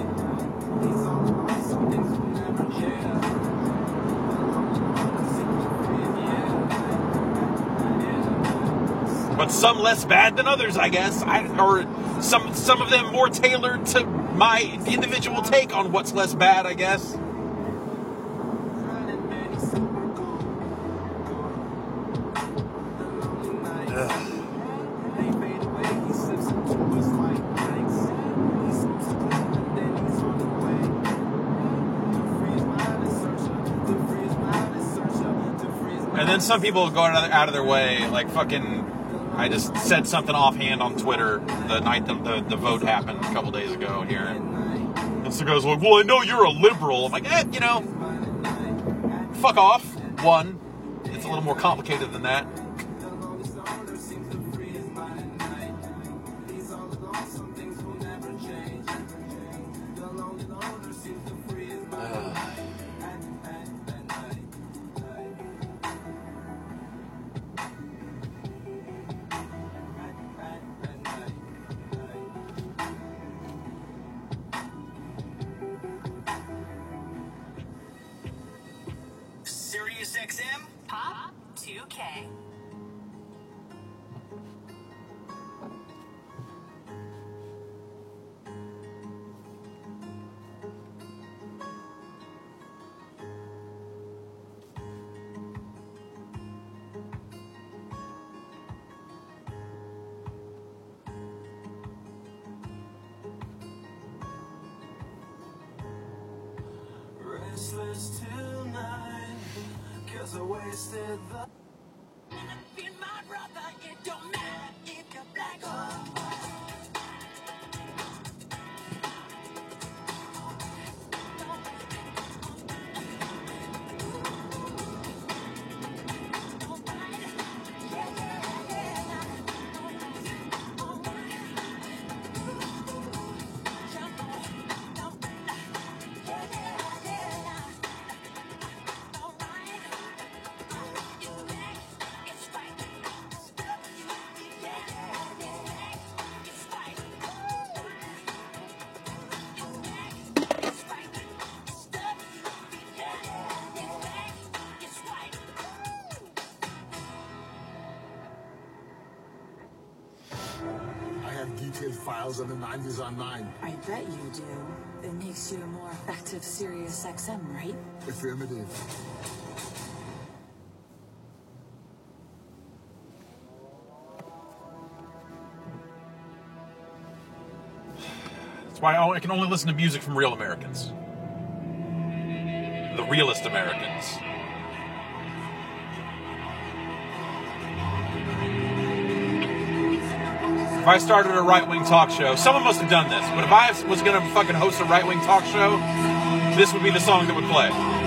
S1: But some less bad than others, I guess. I, or some some of them more tailored to my individual take on what's less bad, I guess. And then some people go out of their way, like fucking, I just said something offhand on Twitter the night the, the, the vote happened a couple days ago here. And some guy's like, well, I know you're a liberal. I'm like, eh, you know, fuck off. One, it's a little more complicated than that.
S24: SiriusXM Pop two K.
S5: Restless tonight, 'cause I wasted the. Be my brother, it don't matter if you're black or
S9: detailed files of the nineties online.
S17: I bet you do. It makes you a more effective SiriusXM, right?
S9: Affirmative.
S1: That's why I can only listen to music from real Americans. The realest Americans. If I started a right-wing talk show, someone must have done this, but if I was going to fucking host a right-wing talk show, this would be the song that would play.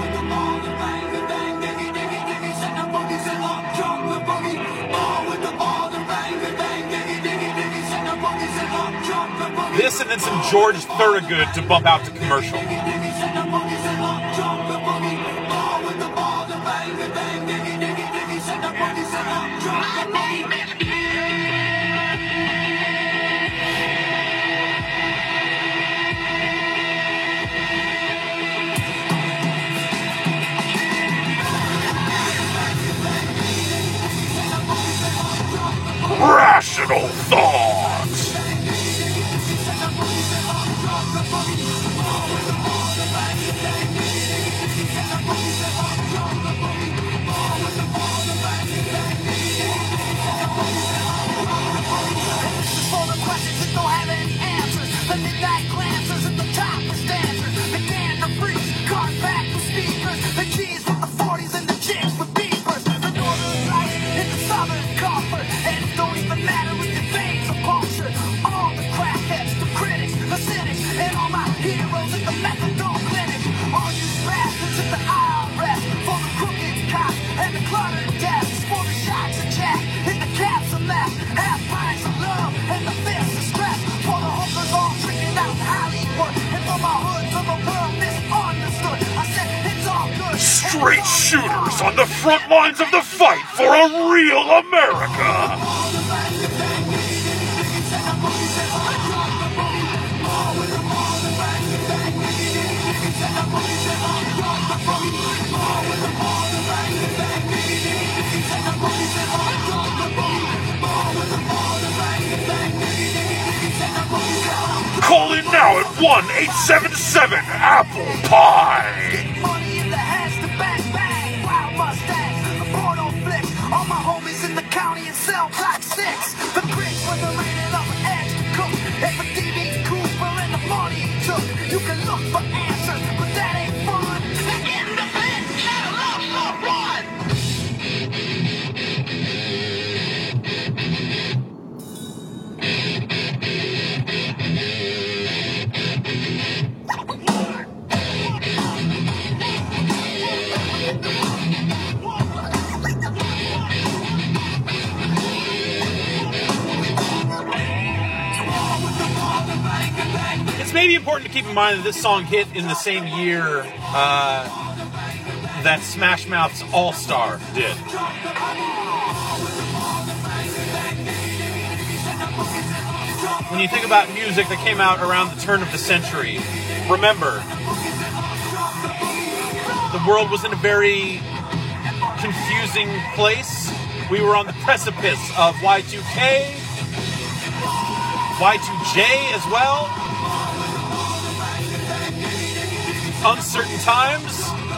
S1: This and then some George Thorogood to bump out to commercial.
S5: Jump the boogie, all with the ball, the bang, the bang, diggy, diggy.
S7: National Thoughts.
S5: For the questions that don't have any answers, the midnight glances and the topless dancers, the gander freaks, caught back with speakers, the G's with the forties and the chicks with beepers, the northern lights in the southern comfort, and it don't even matter if your veins are punctured. All the crackheads, the critics, the cynics, and all my heroes at the methadone clinic. All you bastards at the I R S, for the crooked cops and the cluttered desks, for the shots of jack and the caps of meth, half pints of love and the fists of stress, for the hookers all tricking out Hollywood, and for my hood to the world misunderstood. I said it's all good.
S7: Straight shooters on the front lines of the fight for a real America. Call in now at one eight seven seven Apple Pie.
S5: Money in the hands, the bang bang, wild mustangs, the porno flicks, all my homies in the county and cell block six, the bricks when they're raining up an edge to cook, and for D B Cooper and the money he took, you can look for answers, but that ain't fun. In the bed, let alone run.
S1: It's maybe important to keep in mind that this song hit in the same year uh, that Smash Mouth's All Star did. When you think about music that came out around the turn of the century, remember, the world was in a very confusing place. We were on the precipice of Y two K, Y two J as well. Uncertain times.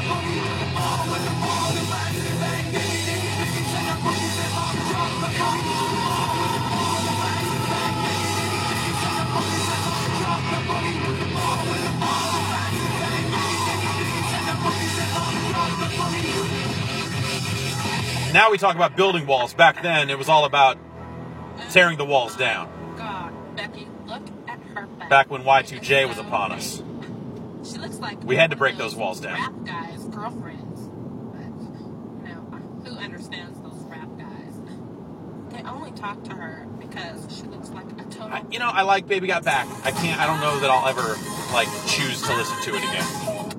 S1: Now we talk about building walls. Back then, it was all about tearing the walls down.
S18: God, Becky, look at her back.
S1: Back when Y two J was upon us.
S18: She looks like
S1: We had to break those walls down.
S18: rap guys' girlfriends. But, you know, who understands those rap guys? They only talk to her because she looks like a total...
S1: I, you know, I like Baby Got Back. I can't, I don't know that I'll ever, like, choose to listen to it again.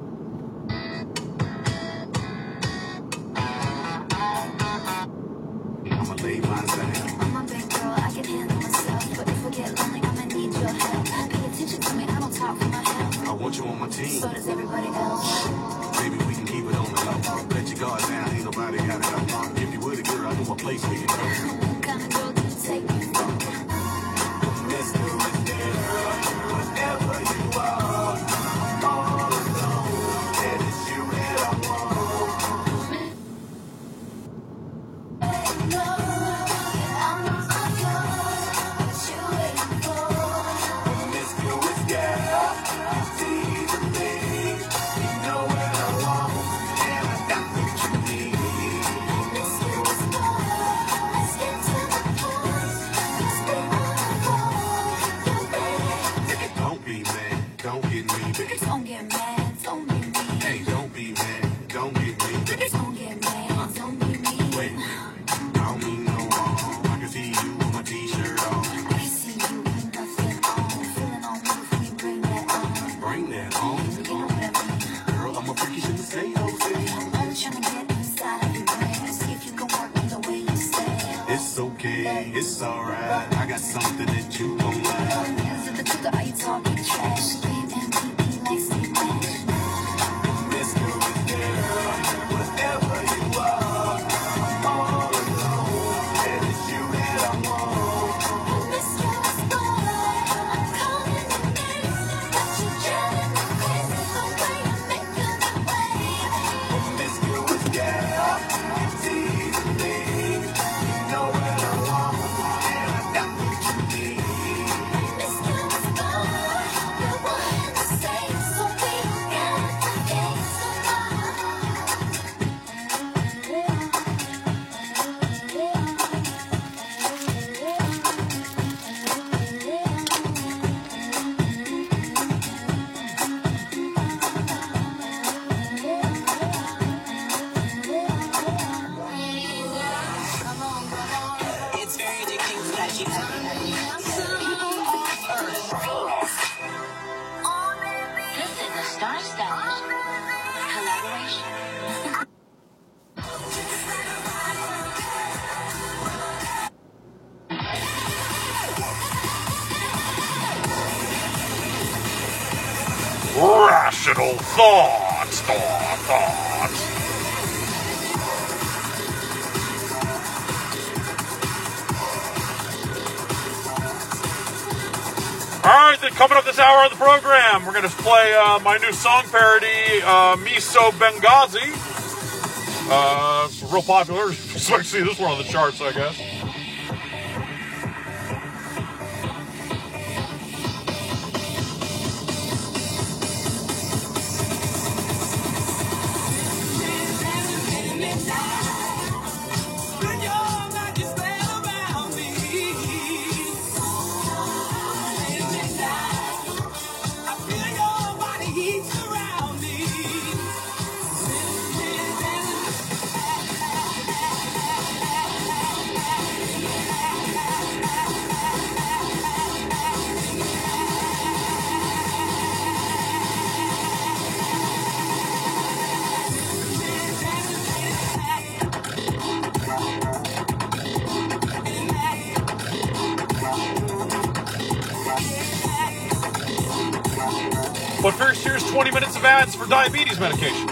S3: I'ma lay mine down.
S24: I'm a big girl, I can handle myself. But if I get lonely, I'ma need your help. Pay attention to me, I don't talk for my health.
S3: I want you on my team.
S24: So does everybody else.
S3: Baby, we can keep it on the low. Let your guard down, ain't nobody got it up. If you were the girl, I know a place where you go.
S24: What kind of girl do you take me for?
S3: Let's do it, girl. Whatever you are, I'm all alone. And it's you that I want. Don't get me, baby.
S24: Don't get mad, don't be me.
S3: Hey, don't be mad, don't get me, baby.
S24: Don't get mad, don't be me.
S3: Wait, I don't mean no wrong. I can see you with my t-shirt on.
S24: I can see you with nothing on. Feeling on me when you bring that on.
S3: Bring that on.
S24: You know what I mean?
S3: Girl, I'm a freaky, shouldn't say those things.
S24: I'm trying to get inside of your brain. See if you can work me the way you say.
S3: It's okay, it's alright. I got something that you don't like.
S24: Is it the truth or are you talking trash? Leave M V P like some match.
S3: Let's do it, girl. Whatever you are, I'm all alone. And it's you that I want.
S7: Final thoughts, thoughts, thoughts. All right, then coming up this hour on the program, we're going to play uh, my new song parody, uh, Miso Benghazi. Uh, it's real popular. Expect to see this one on the charts, I guess. But first, here's twenty minutes of ads for diabetes medication.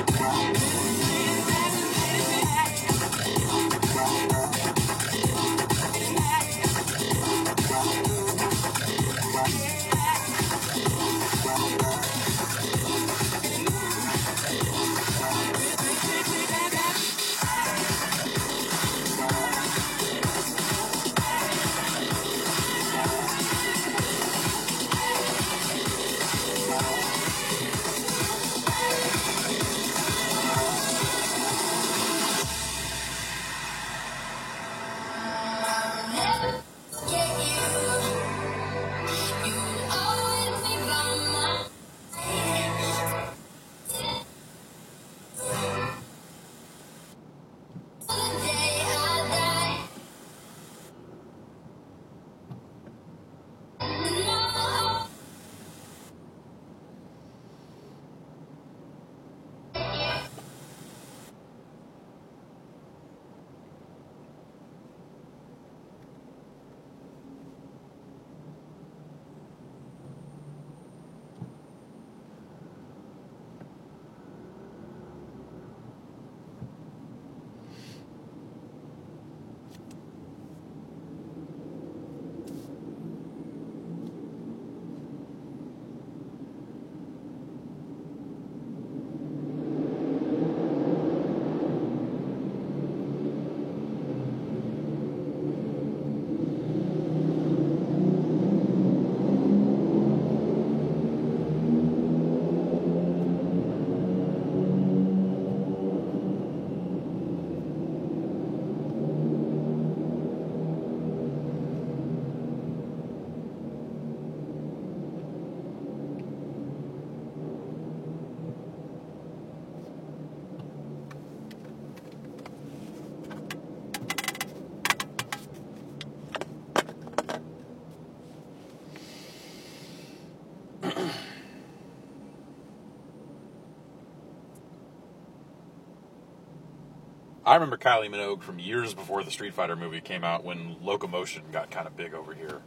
S7: I remember Kylie Minogue from years before the Street Fighter movie came out when Locomotion got kind of big over here.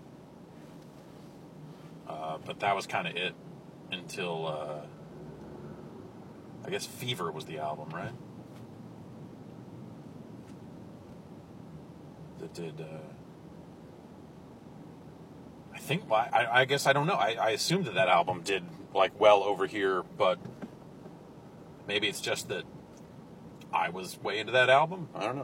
S7: Uh, but that was kind of it until, uh, I guess Fever was the album, right? That did, uh, I think, well, I, I guess I don't know. I, I assumed that that album did, like, well over here, but maybe it's just that I was way into that album. I don't know.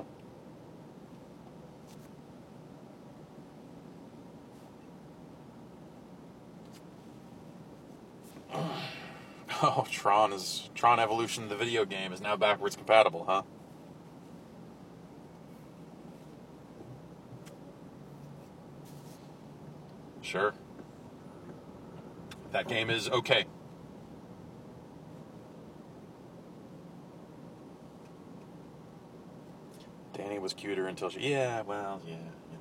S7: Oh, Tron is Tron Evolution, the video game, is now backwards compatible, huh? Sure. That game is okay. Danny was cuter until she... Yeah, well, yeah, you know.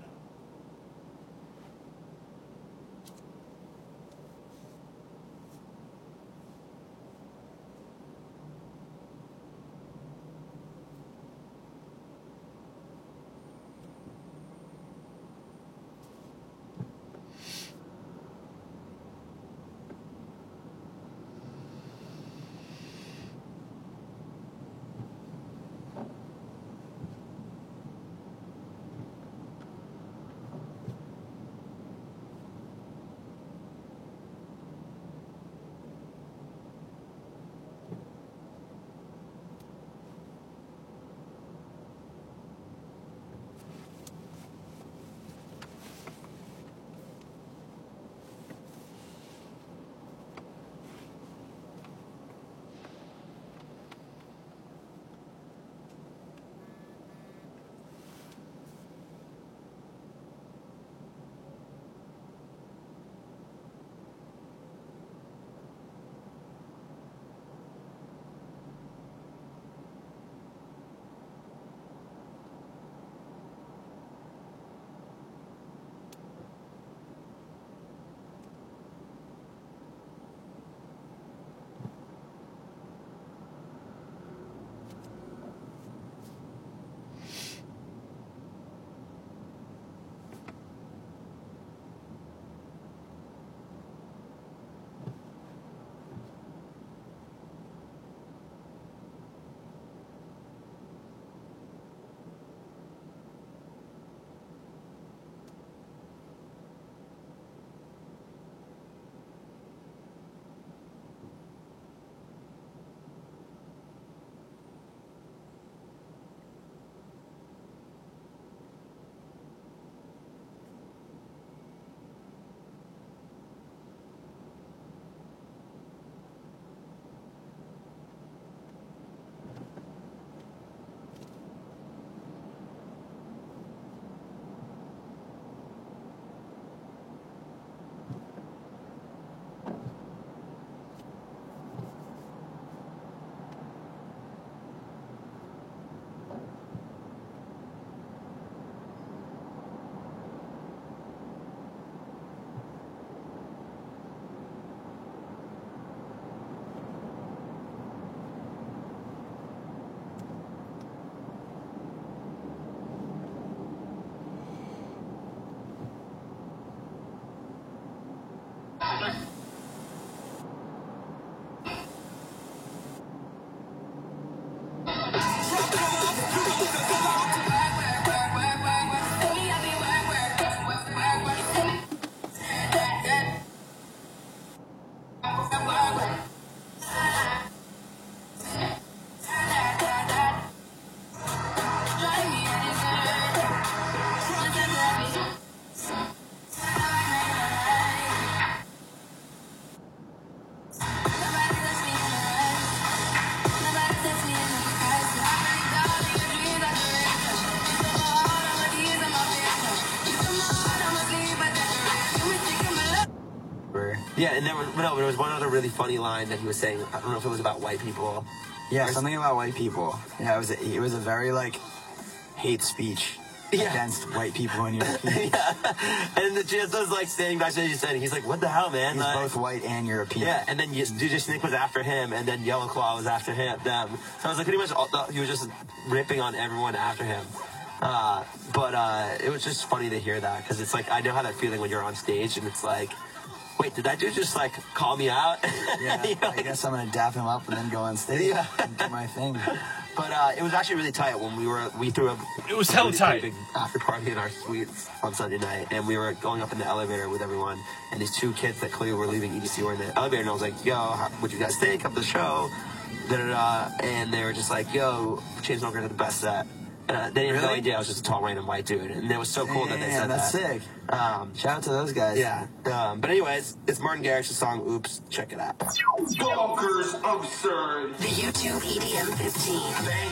S2: Yeah, and there was, no, there was one other really funny line that he was saying. I don't know if it was about white people.
S19: Yeah, something about white people. Yeah, it was a, it was a very like hate speech
S2: Yeah.
S19: against white people and Europeans.
S2: Yeah, and the Chance's like standing backstage and he's like, "What the hell, man?"
S19: He's
S2: like,
S19: both white and European.
S2: Yeah, and then Ginger Snake was after him, and then Yellow Claw was after him. Them. So I was like, pretty much, all, he was just ripping on everyone after him. Uh, but uh, it was just funny to hear that because it's like I know how that feeling when you're on stage and it's like, wait, did that dude just like call me out?
S19: Yeah,
S2: you know,
S19: I guess I'm gonna dap him up and then go on stage
S2: Yeah.
S19: and do my thing.
S2: But uh, it was actually really tight when we were we threw a
S1: It was
S2: a
S1: hella
S2: really
S1: tight.
S2: big after party in our suite on Sunday night, and we were going up in the elevator with everyone, and these two kids that clearly were leaving E D C were in the elevator, and I was like, "Yo, how, what you guys think of the show?" Da da da, and they were just like, "Yo, Chainsmokers are the best set." And uh, they didn't have no
S19: Really?
S2: idea I was just a tall random white dude, and it was so cool that they
S19: Damn,
S2: said
S19: that's
S2: that.
S19: sick.
S2: Um,
S19: Shout out to those guys.
S2: yeah. Um, but anyways, it's Martin Garrix's song "Oops." Check it out.
S6: Bonkers absurd.
S24: The YouTube E D M fifteen.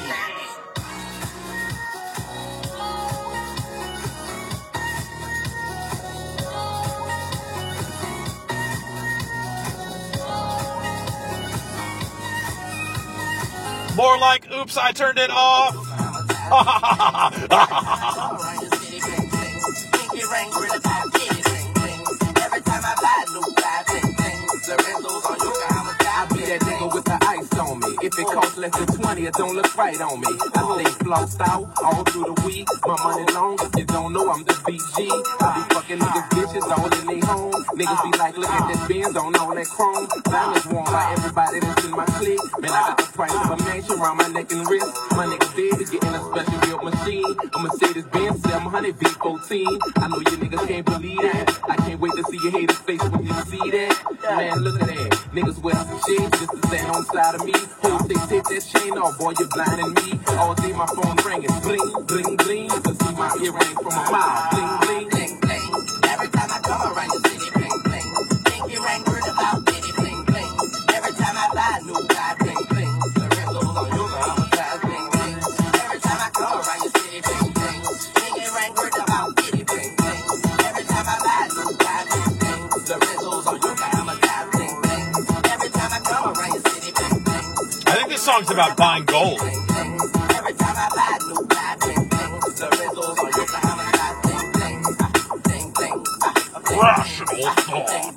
S1: More like, oops, I turned it off.
S20: I be that nigga with the ice on me. If it costs less than twenty, it don't look right on me. I stay flossed out all through the week. My money long, if you don't know, I'm the B G. I be fucking niggas bitches all in they home. Niggas be like, look at this Benz on all that chrome. Diamonds worn by everybody that's in my clique. Man, I got the price of a mansion around my neck and wrist. My nigga baby getting a special built machine. A Mercedes Benz seven hundred V fourteen. I know you niggas can't believe that. I can't wait to see your haters face when you see that. Man, look at that. Niggas wear some shades just to stand on side of me. Hoes they take that chain off, boy, you're blinding me. All day my phone ringing, bling, bling, bling. You can see my earring from a mile, bling, bling, bling, bling.
S24: Every time I come around your city, bling, bling. Think you ain't worried about bitty, bling, bling. Every time I buy a new guy, bling, bling. The ripples on your traumatized, bling, bling. Every time I come around your city, bling, bling. Think you ain't worried about bitty, bling, bling. Every time I buy a new guy, bling, bling. The ripples on your traumatized, bling, bling. Every time I come around your city, bling, bling.
S1: I think this song's about buying gold.
S24: Every time I buy a new guy, bling, bling. The ripples on your traumatized, bling, bling. Bling, bling.
S1: Rational thought.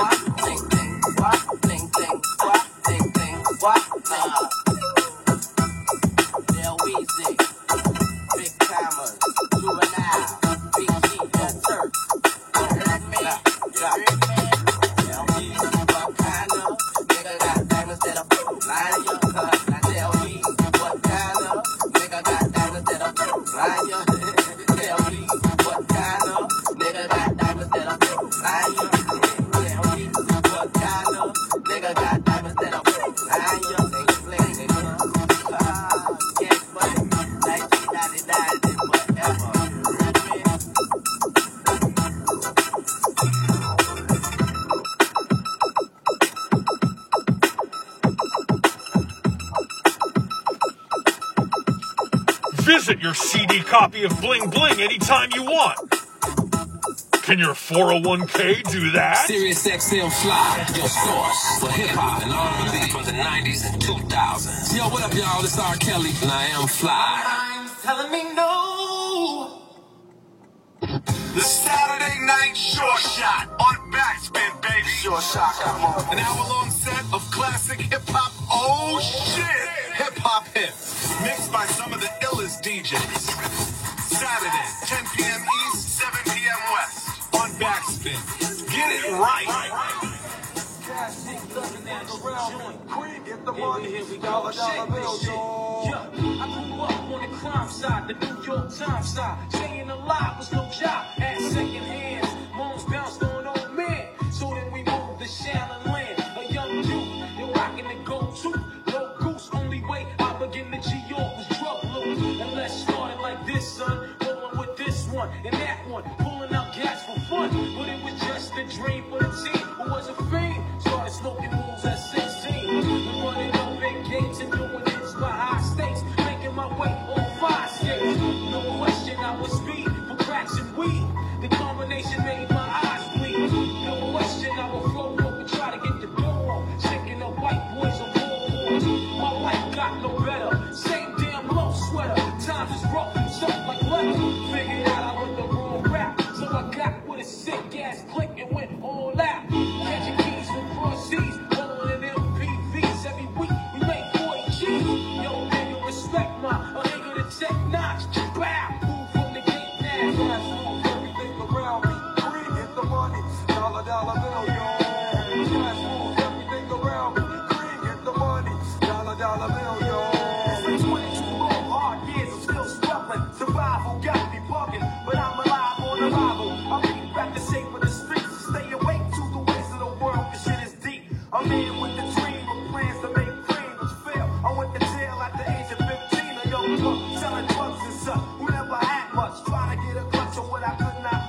S1: Visit your C D copy of Bling Bling anytime you want. Can your four oh one k do that?
S20: Sirius X M Fly, your source for hip hop and R and B from the nineties and two thousands. Yo, what up, y'all? It's R. Kelly, and I am Fly.
S5: I'm telling me no. The Saturday Night Short Shot on Backspin, baby. Short Shot, come on. An hour-long set of classic hip-hop. Oh, shit. Hip-hop hits. Mixed by some of the illest D Js. Saturday, ten p.m. East, seven p.m. West. On Backspin. Get it right.
S20: Here we go. Shake this shit. Yeah, I grew up on the crime side, the New York Times side. Staying alive was no job. At second hands, moms bounced on old men. So then we moved to Shallon Land. A young youth, you're rocking the go-to. No goose, only way I begin to G-York was drug loot. And let's start it like this, son. Rolling with this one and that one. Pulling out gas for fun. But it was just a dream for the team who was a fiend. Started smoking rules at sixteen. And running up big gates and doing hits by high stakes. Making my way on five states. No question I was speed for cracks and weed. The combination made my eyes bleed. No question I would flow no got no better. Same damn low sweater. Times is rough, soft like leather. Figured out I was the wrong rap. So I got with a sick ass click and went all out. Catching keys from cross seas, rolling in M P Vs. Every week we make forty G's. Yo, nigga, respect my a nigga to check notch. Bow, move from the gate now. Cash moves everything around me. Green get the money, dollar dollar bill, yo. Cash moves everything around me. Green get the money, dollar dollar bill, yo. It's been twenty-two long hard years, I'm still struggling. Survival got me bugging, but I'm alive on arrival. I'm beating back the shape of the streets. Stay awake to the ways of the world, cause shit is deep. I'm in with the dream of plans to make cream, which fail. I went to jail at the age of fifteen, a young buck selling drugs and stuff. Who never had much, trying to get a clutch of what I could not.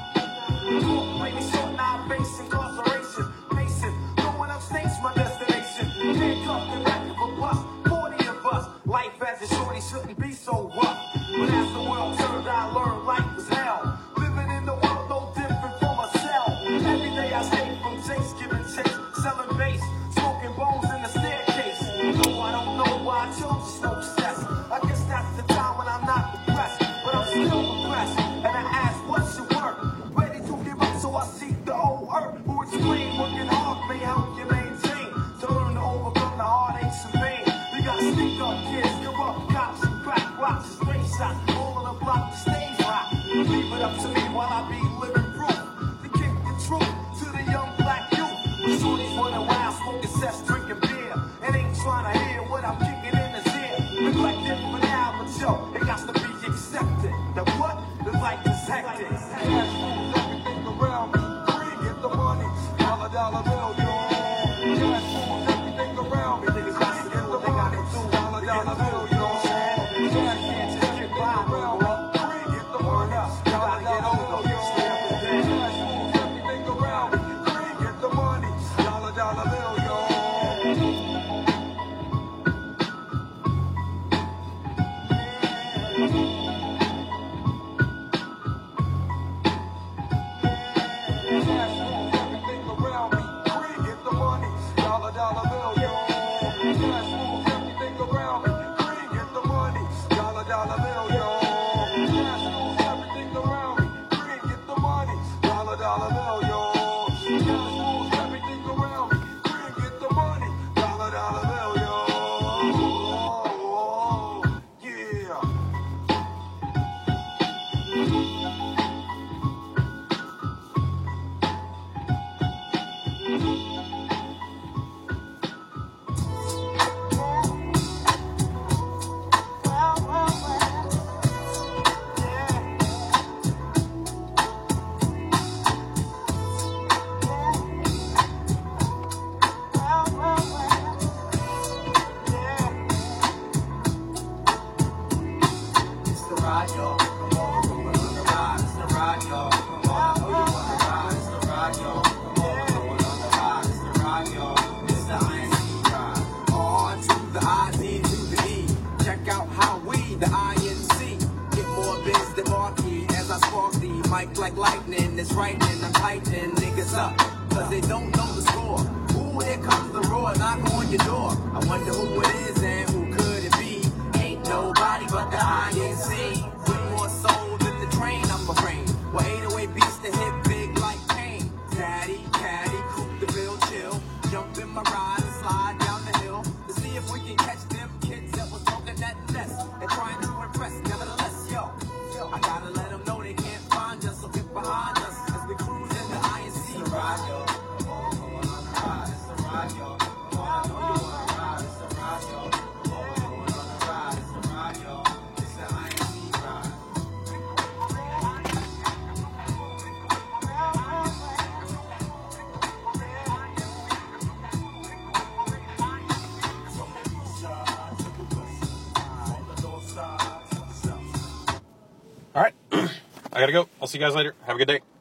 S20: Court play me short, now I face incarceration. Pacing, going upstate's my destination. Handcuffed in back of a bus, forty of us. Life as a shorty shouldn't be so rough. But as the world turned, I learned life was hell. Living in the world no different from a cell. Every day I stay from chase, giving chase, selling bass, smoking bones in the staircase. No, I don't know why I chose to smoke cess. I guess that's the time when I'm not depressed, but I'm still depressed. And I ask, what's your work? Ready to give up, so I seek the old earth. Who explain working hard may help you maintain. To learn to overcome the heartaches and pain. We gotta sneak up kids, give up cops and crack rocks and stray shots. All on the block, the stage rock. Leave it up to me while I be living proof. To kick the truth to the young black youth. The shorties running wild, smoking cess, drinking beer. And ain't trying to hear what I'm kicking in his ear. Neglected for now, but yo, it got to be accepted. Now what? The life is hectic. Cash moves everything around me. Green get the money, dollar dollar bill, yo. Cash moves everything around me. Niggas got to get the money, dollar dollar bill, yo. Cash can't just get by around me. Green get the money, dollar dollar bill, yo. Cash moves everything around me. Green get the money, dollar dollar bill, yo. Cash moves everything around me. Green get the money, dollar dollar bill, yo. Cash moves everything around me. Green get the money, dollar dollar bill, yo. Cash moves everything around me. Green get the money, dollar dollar bill, yo. Cash moves everything around me. Green get the money, dollar dollar bill, yo. Yeah. It's the ride, y'all. Come on, we're going on the ride. It's the ride, y'all. Come on, I know you want to ride. It's the ride, y'all. Come on, we're going on the ride. It's the ride, y'all. It's the I N C ride. R to the I, D to the E. Check out how we, the I N C, get more biz than marquee as I spark the mic like lightning. It's frightening, I'm tightening niggas up, cause they don't know the score. Ooh, here comes the roar, knock on your door. I wonder who it is and who could it be? Ain't nobody but the I N C. With more soul than the train, I'm afraid. Well, eight oh eight beats to hit big like pain. Daddy, caddy, coupe the bill, chill. Jump in my ride and slide down the hill to see if we can catch them kids that was talking that mess and trying to impress. Nevertheless, yo, I gotta let them know they can't find us, so get behind us as we cruise in the I N C. It's the ride, yo. Come on, come on on the ride. It's the ride, yo. Come on, I know you wanna ride. It's the ride, yo. Come on, we're going on the ride. It's the ride, yo. It's the I N C ride.
S1: All right. I got to go. I'll see you guys later. Have a good day.